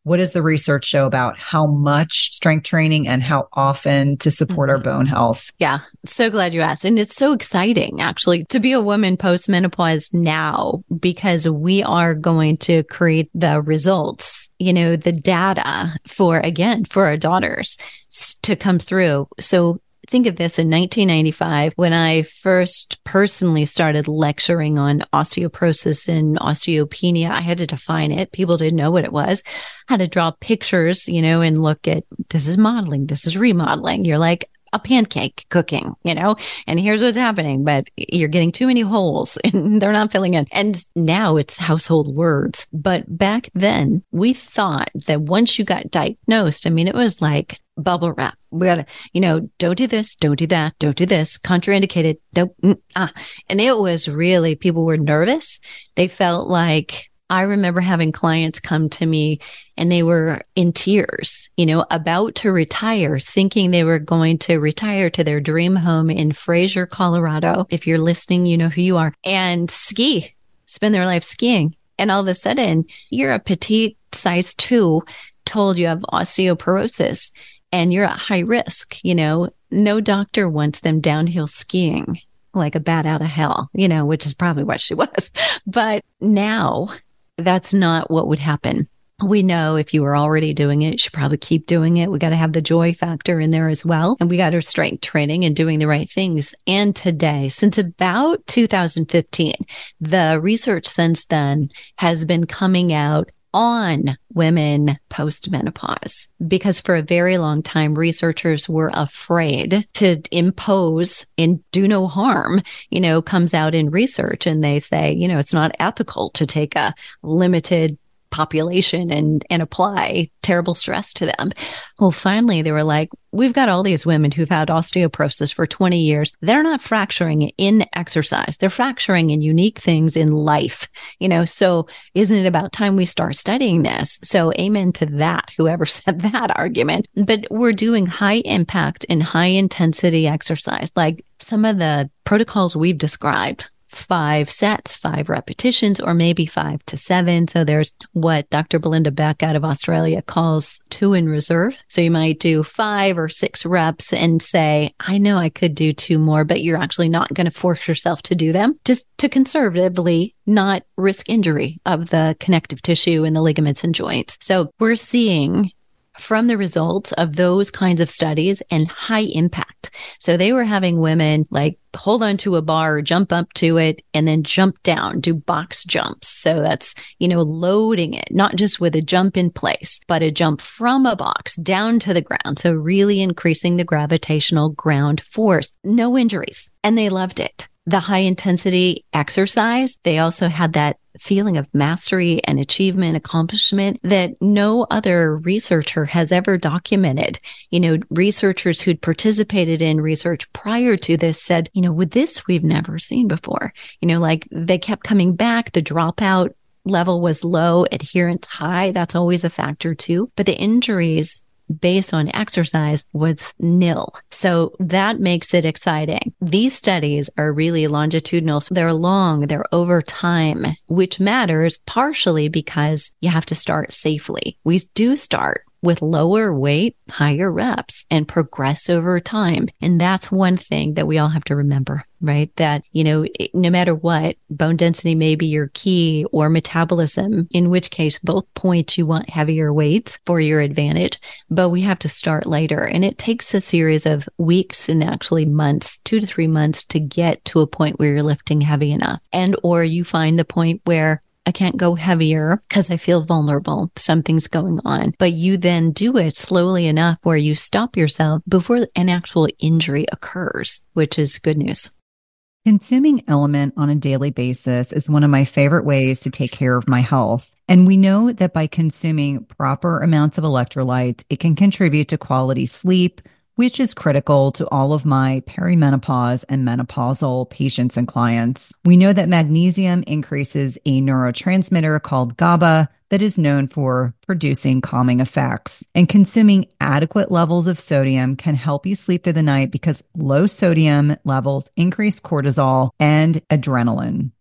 what does the research show about how much strength training and how often to support our bone health? Yeah, so glad you asked. And it's so exciting, actually, to be a woman post-menopause now, because we are going to create the results, you know, the data for, again, for our daughters to come through. So think of this in nineteen ninety-five, when I first personally started lecturing on osteoporosis and osteopenia. I had to define it. People didn't know what it was. I had to draw pictures, you know, and look at, this is modeling, this is remodeling. You're like a pancake cooking, you know, and here's what's happening, but you're getting too many holes and they're not filling in. And now it's household words. But back then we thought that once you got diagnosed, I mean, it was like bubble wrap. We gotta, you know, don't do this, don't do that, don't do this, contraindicated, don't, mm, ah. And it was really, people were nervous. They felt like, I remember having clients come to me and they were in tears, you know, about to retire, thinking they were going to retire to their dream home in Fraser, Colorado. If you're listening, you know who you are, and ski, spend their life skiing. And all of a sudden, you're a petite size two, told you have osteoporosis and you're at high risk. You know, no doctor wants them downhill skiing like a bat out of hell, you know, which is probably what she was. But now that's not what would happen. We know if you were already doing it, you should probably keep doing it. We got to have the joy factor in there as well. And we got our strength training and doing the right things. And today, since about two thousand fifteen, the research since then has been coming out on women post-menopause, because for a very long time, researchers were afraid to impose and do no harm, you know, comes out in research and they say, you know, it's not ethical to take a limited population and, and apply terrible stress to them. Well, finally, they were like, we've got all these women who've had osteoporosis for twenty years. They're not fracturing in exercise. They're fracturing in unique things in life, you know, so isn't it about time we start studying this? So amen to that, whoever said that argument. But we're doing high impact and high intensity exercise, like some of the protocols we've described. Five sets, five repetitions, or maybe five to seven. So there's what Doctor Belinda Beck out of Australia calls two in reserve. So you might do five or six reps and say, I know I could do two more, but you're actually not going to force yourself to do them, just to conservatively not risk injury of the connective tissue and the ligaments and joints. So we're seeing from the results of those kinds of studies and high impact. So they were having women like hold onto a bar, jump up to it, and then jump down, do box jumps. So that's, you know, loading it, not just with a jump in place, but a jump from a box down to the ground. So really increasing the gravitational ground force, no injuries. And they loved it. The high intensity exercise, they also had that feeling of mastery and achievement, accomplishment that no other researcher has ever documented. You know, researchers who'd participated in research prior to this said, you know, with this, we've never seen before. You know, like they kept coming back. The dropout level was low, adherence high. That's always a factor too. But the injuries based on exercise was nil. So that makes it exciting. These studies are really longitudinal. So they're long, they're over time, which matters partially because you have to start safely. We do start with lower weight, higher reps, and progress over time. And that's one thing that we all have to remember, right? That, you know, no matter what, bone density may be your key, or metabolism, in which case both points you want heavier weights for your advantage, but we have to start later. And it takes a series of weeks and actually months, two to three months to get to a point where you're lifting heavy enough. And, or you find the point where I can't go heavier because I feel vulnerable. Something's going on. But you then do it slowly enough where you stop yourself before an actual injury occurs, which is good news. Consuming Element on a daily basis is one of my favorite ways to take care of my health. And we know that by consuming proper amounts of electrolytes, it can contribute to quality sleep, which is critical to all of my perimenopause and menopausal patients and clients. We know that magnesium increases a neurotransmitter called GABA that is known for producing calming effects. And consuming adequate levels of sodium can help you sleep through the night because low sodium levels increase cortisol and adrenaline.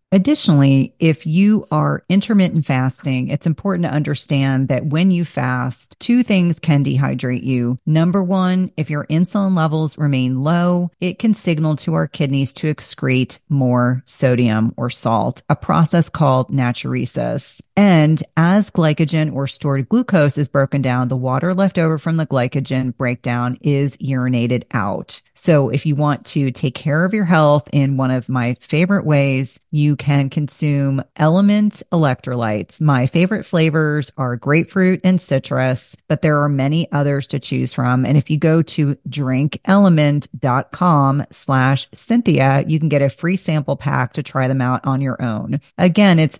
Additionally, if you are intermittent fasting, it's important to understand that when you fast, two things can dehydrate you. Number one, if your insulin levels remain low, it can signal to our kidneys to excrete more sodium or salt, a process called natriuresis. And as glycogen or stored glucose is broken down, the water left over from the glycogen breakdown is urinated out. So if you want to take care of your health in one of my favorite ways, you can consume Element electrolytes. My favorite flavors are grapefruit and citrus, but there are many others to choose from. And if you go to drinkelement.com slash Cynthia, you can get a free sample pack to try them out on your own. Again, it's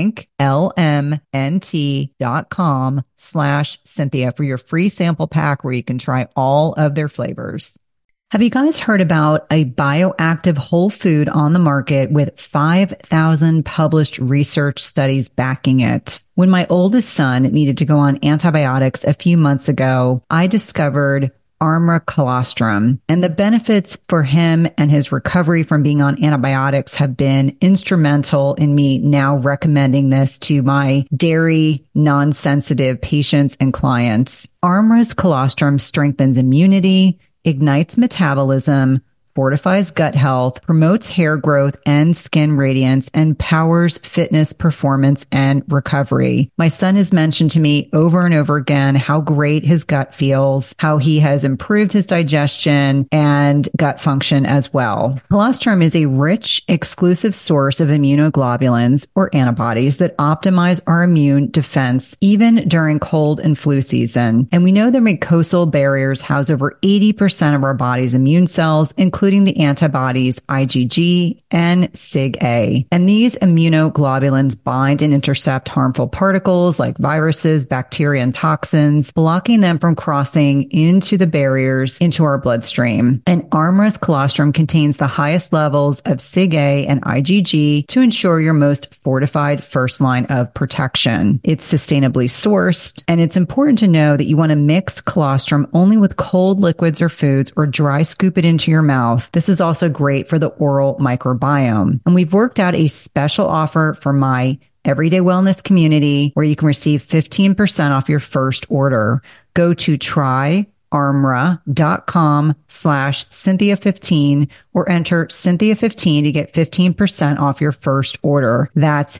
drinklmnt.com slash Cynthia for your free sample pack where you can try all of their flavors. Have you guys heard about a bioactive whole food on the market with five thousand published research studies backing it? When my oldest son needed to go on antibiotics a few months ago, I discovered Armra Colostrum, and the benefits for him and his recovery from being on antibiotics have been instrumental in me now recommending this to my dairy non-sensitive patients and clients. Armra's colostrum strengthens immunity, ignites metabolism, fortifies gut health, promotes hair growth and skin radiance, and powers fitness, performance, and recovery. My son has mentioned to me over and over again how great his gut feels, how he has improved his digestion and gut function as well. Colostrum is a rich, exclusive source of immunoglobulins or antibodies that optimize our immune defense even during cold and flu season. And we know the mucosal barriers house over eighty percent of our body's immune cells, including including the antibodies IgG and SIG-A. And these immunoglobulins bind and intercept harmful particles like viruses, bacteria, and toxins, blocking them from crossing into the barriers into our bloodstream. And Armra's colostrum contains the highest levels of SIG-A and IgG to ensure your most fortified first line of protection. It's sustainably sourced, and it's important to know that you want to mix colostrum only with cold liquids or foods or dry scoop it into your mouth. This is also great for the oral microbiome. And we've worked out a special offer for my Everyday Wellness community where you can receive fifteen percent off your first order. Go to tryarmra.com slash Cynthia fifteen or enter Cynthia fifteen to get fifteen percent off your first order. That's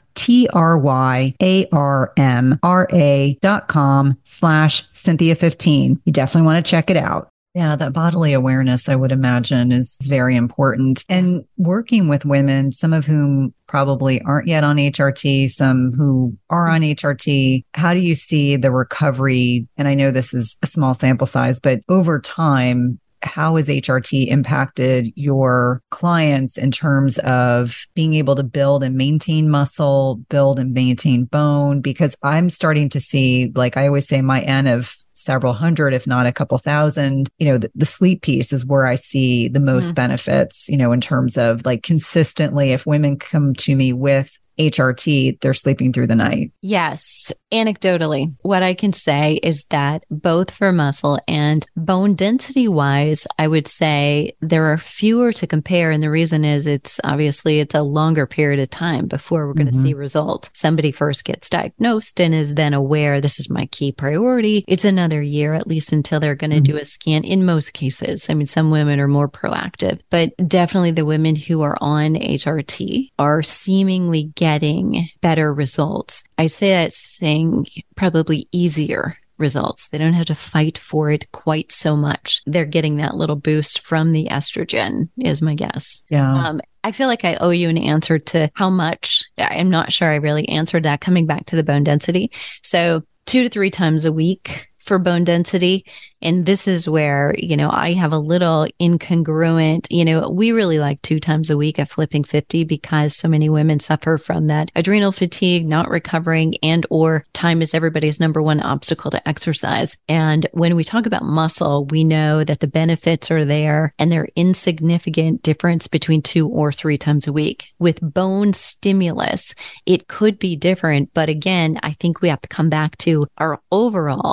T-R-Y-A-R-M-R-A dot com slash Cynthia fifteen. You definitely want to check it out. Yeah, that bodily awareness, I would imagine, is very important. And working with women, some of whom probably aren't yet on H R T, some who are on H R T, how do you see the recovery? And I know this is a small sample size, but over time, how has H R T impacted your clients in terms of being able to build and maintain muscle, build and maintain bone? Because I'm starting to see, like I always say, my N of several hundred, if not a couple thousand, you know, the, the sleep piece is where I see the most mm-hmm. benefits, you know, in terms of like consistently, if women come to me with H R T, they're sleeping through the night. Yes. Anecdotally, what I can say is that both for muscle and bone density wise, I would say there are fewer to compare. And the reason is it's obviously it's a longer period of time before we're going to mm-hmm. see results. Somebody first gets diagnosed and is then aware this is my key priority. It's another year, at least until they're going to mm-hmm. do a scan in most cases. I mean, some women are more proactive, but definitely the women who are on H R T are seemingly getting better results. I say that saying probably easier results. They don't have to fight for it quite so much. They're getting that little boost from the estrogen is my guess. Yeah. Um, I feel like I owe you an answer to how much. I'm not sure I really answered that coming back to the bone density. So two to three times a week for bone density. And this is where, you know, I have a little incongruent, you know, we really like two times a week at Flipping fifty because so many women suffer from that adrenal fatigue, not recovering, and or time is everybody's number one obstacle to exercise. And when we talk about muscle, we know that the benefits are there and they're insignificant difference between two or three times a week. With bone stimulus, it could be different. But again, I think we have to come back to our overall endocrine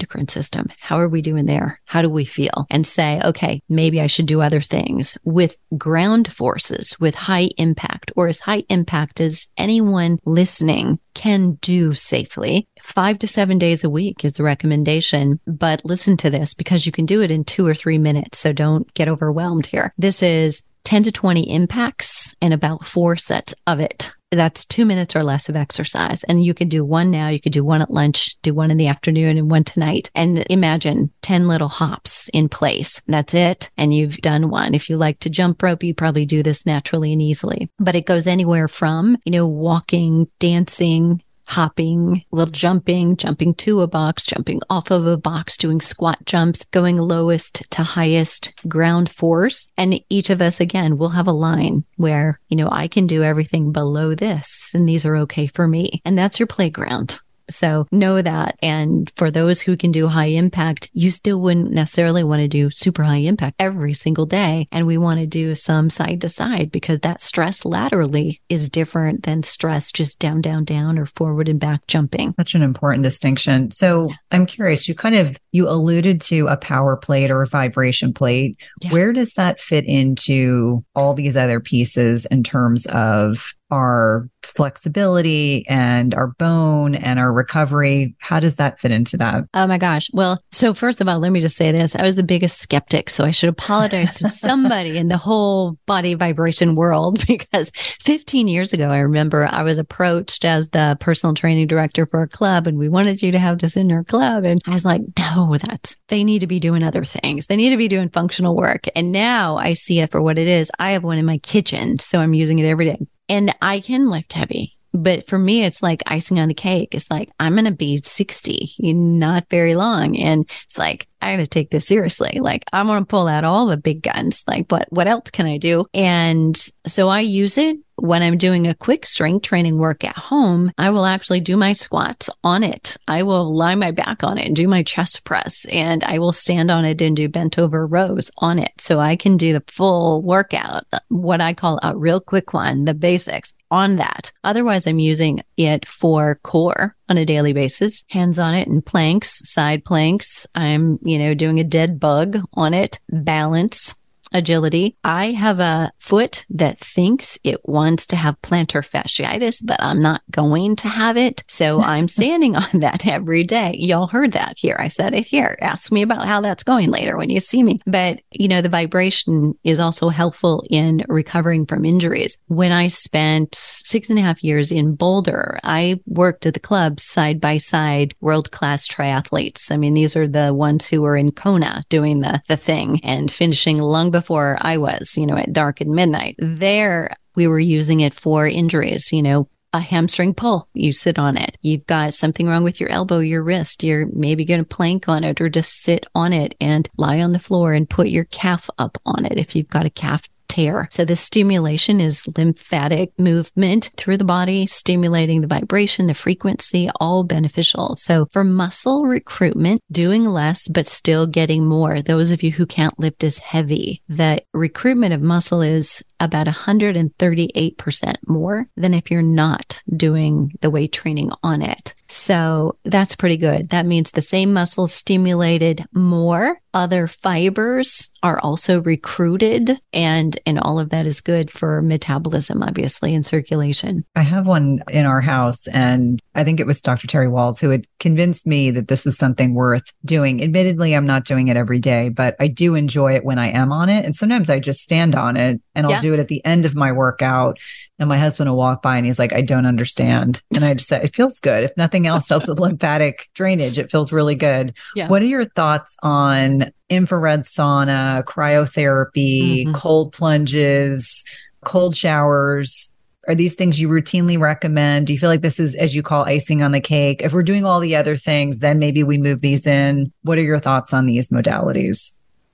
endocrine system. How are we doing there? How do we feel? And say, okay, maybe I should do other things with ground forces, with high impact, or as high impact as anyone listening can do safely. Five to seven days a week is the recommendation, but listen to this because you can do it in two or three minutes. So don't get overwhelmed here. This is ten to twenty impacts and about four sets of it. That's two minutes or less of exercise. And you can do one now, you could do one at lunch, do one in the afternoon and one tonight. And imagine ten little hops in place. That's it. And you've done one. If you like to jump rope, you probably do this naturally and easily. But it goes anywhere from, you know, walking, dancing, hopping, a little jumping, jumping to a box, jumping off of a box, doing squat jumps, going lowest to highest ground force. And each of us, again, will have a line where, you know, I can do everything below this and these are okay for me. And that's your playground. So know that. And for those who can do high impact, you still wouldn't necessarily want to do super high impact every single day. And we want to do some side to side because that stress laterally is different than stress just down, down, down or forward and back jumping. Such an important distinction. So I'm curious, you kind of, you alluded to a power plate or a vibration plate. Yeah. Where does that fit into all these other pieces in terms of our flexibility and our bone and our recovery? How does that fit into that? Oh my gosh. Well, so first of all, let me just say this. I was the biggest skeptic, so I should apologize to somebody in the whole body vibration world because fifteen years ago, I remember I was approached as the personal training director for a club and we wanted you to have this in our club. And I was like, no, that's, they need to be doing other things. They need to be doing functional work. And now I see it for what it is. I have one in my kitchen, so I'm using it every day. And I can lift heavy, but for me, it's like icing on the cake. It's like, I'm going to be sixty in not very long. And it's like, I got to take this seriously. Like, I want to pull out all the big guns. Like, what, what else can I do? And so I use it when I'm doing a quick strength training work at home. I will actually do my squats on it. I will lie my back on it and do my chest press, and I will stand on it and do bent over rows on it. So I can do the full workout, what I call a real quick one, the basics on that. Otherwise, I'm using it for core on a daily basis, hands on it and planks, side planks. I'm, you know, doing a dead bug on it, balance, agility. I have a foot that thinks it wants to have plantar fasciitis, but I'm not going to have it. So I'm standing on that every day. Y'all heard that here. I said it here. Ask me about how that's going later when you see me. But, you know, the vibration is also helpful in recovering from injuries. When I spent six and a half years in Boulder, I worked at the club side by side, world-class triathletes. I mean, these are the ones who were in Kona doing the, the thing and finishing long before before I was, you know, at dark and midnight. There, we were using it for injuries, you know, a hamstring pull, you sit on it. You've got something wrong with your elbow, your wrist. You're maybe going to plank on it or just sit on it and lie on the floor and put your calf up on it if you've got a calf tear. So the stimulation is lymphatic movement through the body, stimulating the vibration, the frequency, all beneficial. So for muscle recruitment, doing less, but still getting more. Those of you who can't lift as heavy, the recruitment of muscle is about one hundred thirty-eight percent more than if you're not doing the weight training on it. So that's pretty good. That means the same muscle stimulated more. Other fibers are also recruited, and, and all of that is good for metabolism, obviously, and circulation. I have one in our house, and I think it was Doctor Terry Walls who had convinced me that this was something worth doing. Admittedly, I'm not doing it every day, but I do enjoy it when I am on it. And sometimes I just stand on it and I'll yeah. do it at the end of my workout. And my husband will walk by and he's like, I don't understand. And I just said, it feels good. If nothing else helps with lymphatic drainage, it feels really good. Yeah. What are your thoughts on infrared sauna, cryotherapy, mm-hmm. cold plunges, cold showers? Are these things you routinely recommend? Do you feel like this is, as you call, icing on the cake? If we're doing all the other things, then maybe we move these in. What are your thoughts on these modalities?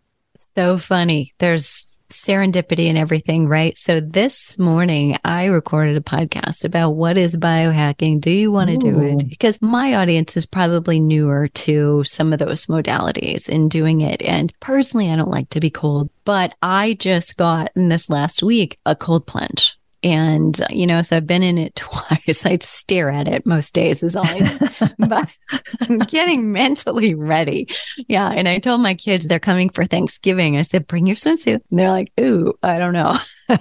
So funny. There's serendipity and everything, right? So this morning I recorded a podcast about what is biohacking. Do you want to do it? Because my audience is probably newer to some of those modalities in doing it. And personally, I don't like to be cold, but I just got in this last week a cold plunge. And, you know, so I've been in it twice. I stare at it most days is all I do. But I'm getting mentally ready. Yeah. And I told my kids they're coming for Thanksgiving. I said, bring your swimsuit. And they're like, ooh, I don't know.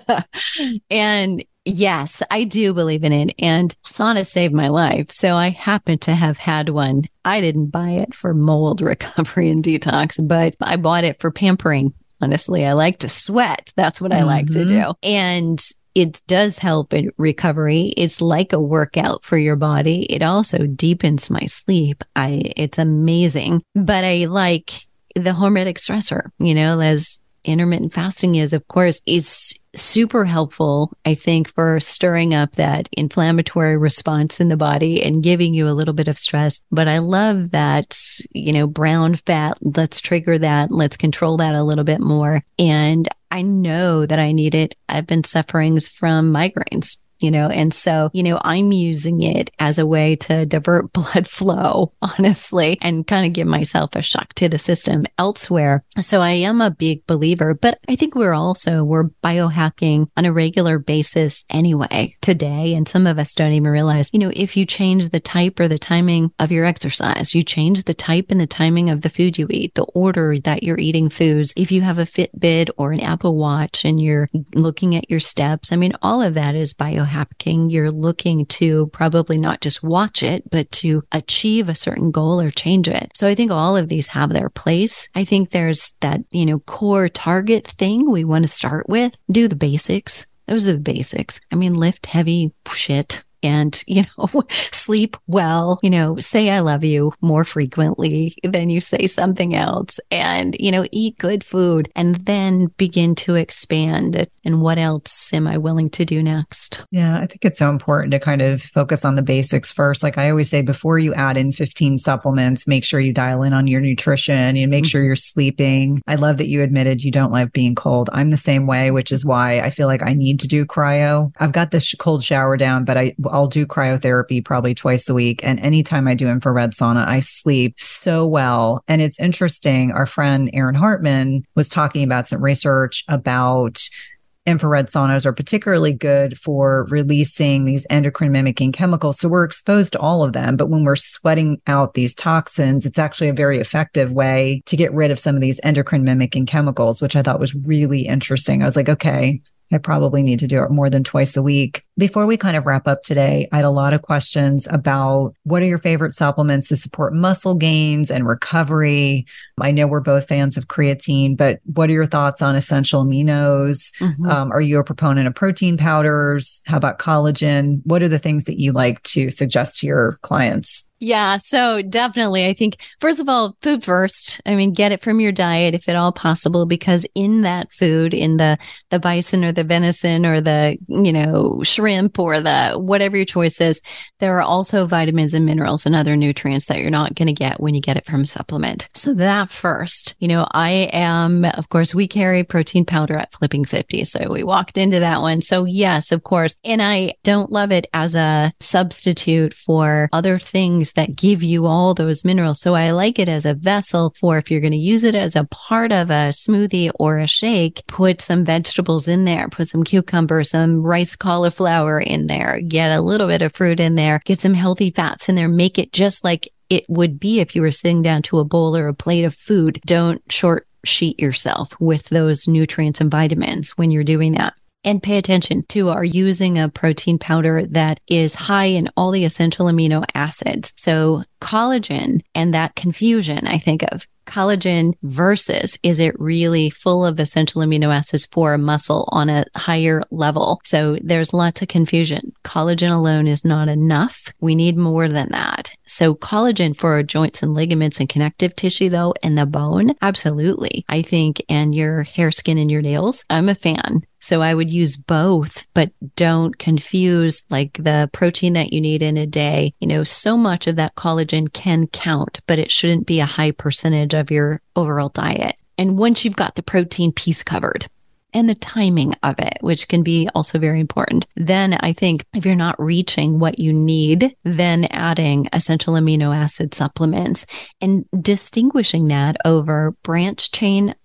And yes, I do believe in it. And sauna saved my life. So I happen to have had one. I didn't buy it for mold recovery and detox, but I bought it for pampering. Honestly, I like to sweat. That's what I mm-hmm. like to do. And it does help in recovery. It's like a workout for your body. It also deepens my sleep. I, it's amazing, but I like the hormetic stressor, you know, as intermittent fasting is, of course, it's super helpful, I think, for stirring up that inflammatory response in the body and giving you a little bit of stress. But I love that, you know, brown fat, let's trigger that, let's control that a little bit more. And I know that I need it. I've been suffering from migraines. You know, and so, you know, I'm using it as a way to divert blood flow, honestly, and kind of give myself a shock to the system elsewhere. So I am a big believer, but I think we're also, we're biohacking on a regular basis anyway today. And some of us don't even realize, you know, if you change the type or the timing of your exercise, you change the type and the timing of the food you eat, the order that you're eating foods. If you have a Fitbit or an Apple Watch and you're looking at your steps, I mean, all of that is biohacking. You're looking to probably not just watch it, but to achieve a certain goal or change it. So I think all of these have their place. I think there's that, you know, core target thing we want to start with. Do the basics. Those are the basics. I mean, lift heavy shit. And, you know, sleep well, you know, say I love you more frequently than you say something else, and, you know, eat good food, and then begin to expand it. And what else am I willing to do next? Yeah, I think it's so important to kind of focus on the basics first. Like I always say, before you add in fifteen supplements, make sure you dial in on your nutrition and make mm-hmm. sure you're sleeping. I love that you admitted you don't like being cold. I'm the same way, which is why I feel like I need to do cryo. I've got this sh- cold shower down, but I I'll do cryotherapy probably twice a week. And anytime I do infrared sauna, I sleep so well. And it's interesting. Our friend Erin Hartman was talking about some research about infrared saunas are particularly good for releasing these endocrine mimicking chemicals. So we're exposed to all of them. But when we're sweating out these toxins, it's actually a very effective way to get rid of some of these endocrine mimicking chemicals, which I thought was really interesting. I was like, okay, I probably need to do it more than twice a week. Before we kind of wrap up today, I had a lot of questions about what are your favorite supplements to support muscle gains and recovery? I know we're both fans of creatine, but what are your thoughts on essential aminos? Mm-hmm. Um, are you a proponent of protein powders? How about collagen? What are the things that you like to suggest to your clients? Yeah. So definitely, I think, first of all, food first. I mean, get it from your diet if at all possible, because in that food, in the, the bison or the venison or the, you know, shrimp or the, whatever your choice is, there are also vitamins and minerals and other nutrients that you're not going to get when you get it from a supplement. So that first, you know, I am, of course, we carry protein powder at Flipping fifty. So we walked into that one. So yes, of course. And I don't love it as a substitute for other things that give you all those minerals. So I like it as a vessel for if you're going to use it as a part of a smoothie or a shake, put some vegetables in there, put some cucumber, some rice cauliflower in there, get a little bit of fruit in there, get some healthy fats in there, make it just like it would be if you were sitting down to a bowl or a plate of food. Don't short sheet yourself with those nutrients and vitamins when you're doing that. And pay attention to are using a protein powder that is high in all the essential amino acids. So collagen and that confusion, I think of collagen versus is it really full of essential amino acids for a muscle on a higher level? So there's lots of confusion. Collagen alone is not enough. We need more than that. So collagen for joints and ligaments and connective tissue though, and the bone, absolutely. I think, and your hair, skin, and your nails, I'm a fan. So I would use both, but don't confuse like the protein that you need in a day. You know, so much of that collagen can count, but it shouldn't be a high percentage of your overall diet. And once you've got the protein piece covered and the timing of it, which can be also very important, then I think if you're not reaching what you need, then adding essential amino acid supplements and distinguishing that over branch chain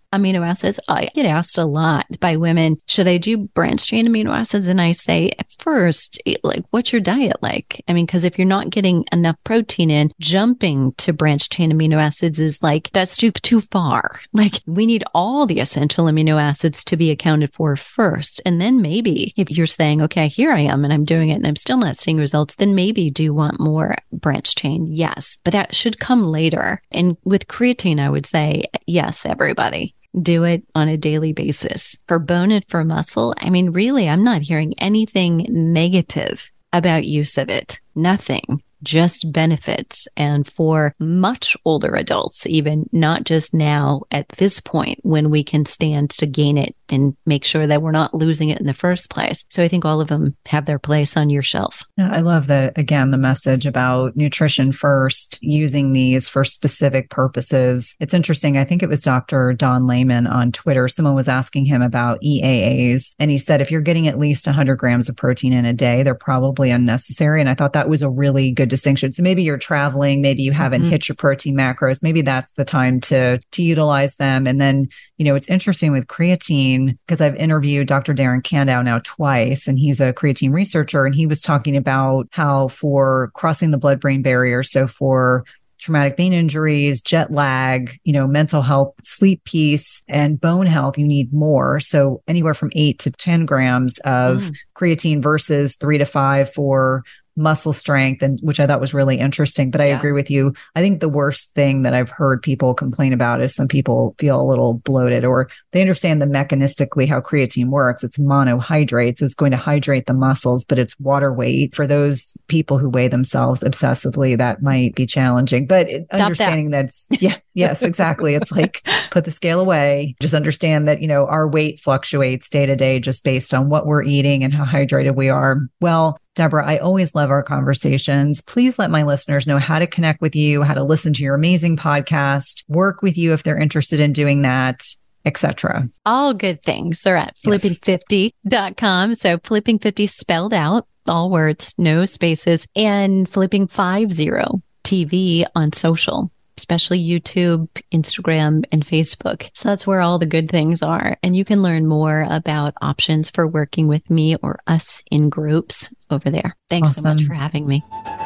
amino acids. I get asked a lot by women, should I do branched chain amino acids? And I say, at first, like, what's your diet like? I mean, because if you're not getting enough protein in, jumping to branched chain amino acids is like, that's too, too far. Like, we need all the essential amino acids to be accounted for first. And then maybe if you're saying, okay, here I am and I'm doing it and I'm still not seeing results, then maybe do you want more branched chain? Yes, but that should come later. And with creatine, I would say, yes, everybody. Do it on a daily basis. For bone and for muscle, I mean, really, I'm not hearing anything negative about use of it. Nothing. Just benefits. And for much older adults, even not just now at this point when we can stand to gain it and make sure that we're not losing it in the first place. So I think all of them have their place on your shelf. I love the, again, the message about nutrition first, using these for specific purposes. It's interesting. I think it was Doctor Don Layman on Twitter. Someone was asking him about E A As. And he said, if you're getting at least one hundred grams of protein in a day, they're probably unnecessary. And I thought that was a really good distinction. So maybe you're traveling, maybe you haven't mm-hmm. hit your protein macros. Maybe that's the time to, to utilize them. And then, you know, it's interesting with creatine, because I've interviewed Doctor Darren Kandow now twice, and he's a creatine researcher, and he was talking about how for crossing the blood-brain barrier, so for traumatic brain injuries, jet lag, you know, mental health, sleep piece, and bone health, you need more. So anywhere from eight to ten grams of mm. creatine versus three to five for muscle strength, and which I thought was really interesting. But I yeah. agree with you. I think the worst thing that I've heard people complain about is some people feel a little bloated, or they understand the mechanistically how creatine works. It's monohydrate, so it's going to hydrate the muscles, but it's water weight. For those people who weigh themselves obsessively, that might be challenging. But it, understanding that. that's, yeah, yes, exactly. It's like, put the scale away. Just understand that, you know, our weight fluctuates day to day just based on what we're eating and how hydrated we are. Well, Deborah, I always love our conversations. Please let my listeners know how to connect with you, how to listen to your amazing podcast, work with you if they're interested in doing that, et cetera. All good things are at flipping fifty dot com. So flipping fifty spelled out, all words, no spaces, and flipping fifty T V on social, especially YouTube, Instagram, and Facebook. So that's where all the good things are. And you can learn more about options for working with me or us in groups over there. Thanks awesome. so much for having me.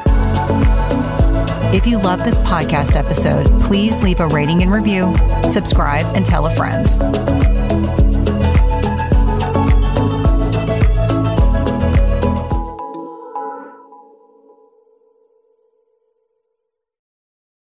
If you love this podcast episode, please leave a rating and review, subscribe, and tell a friend.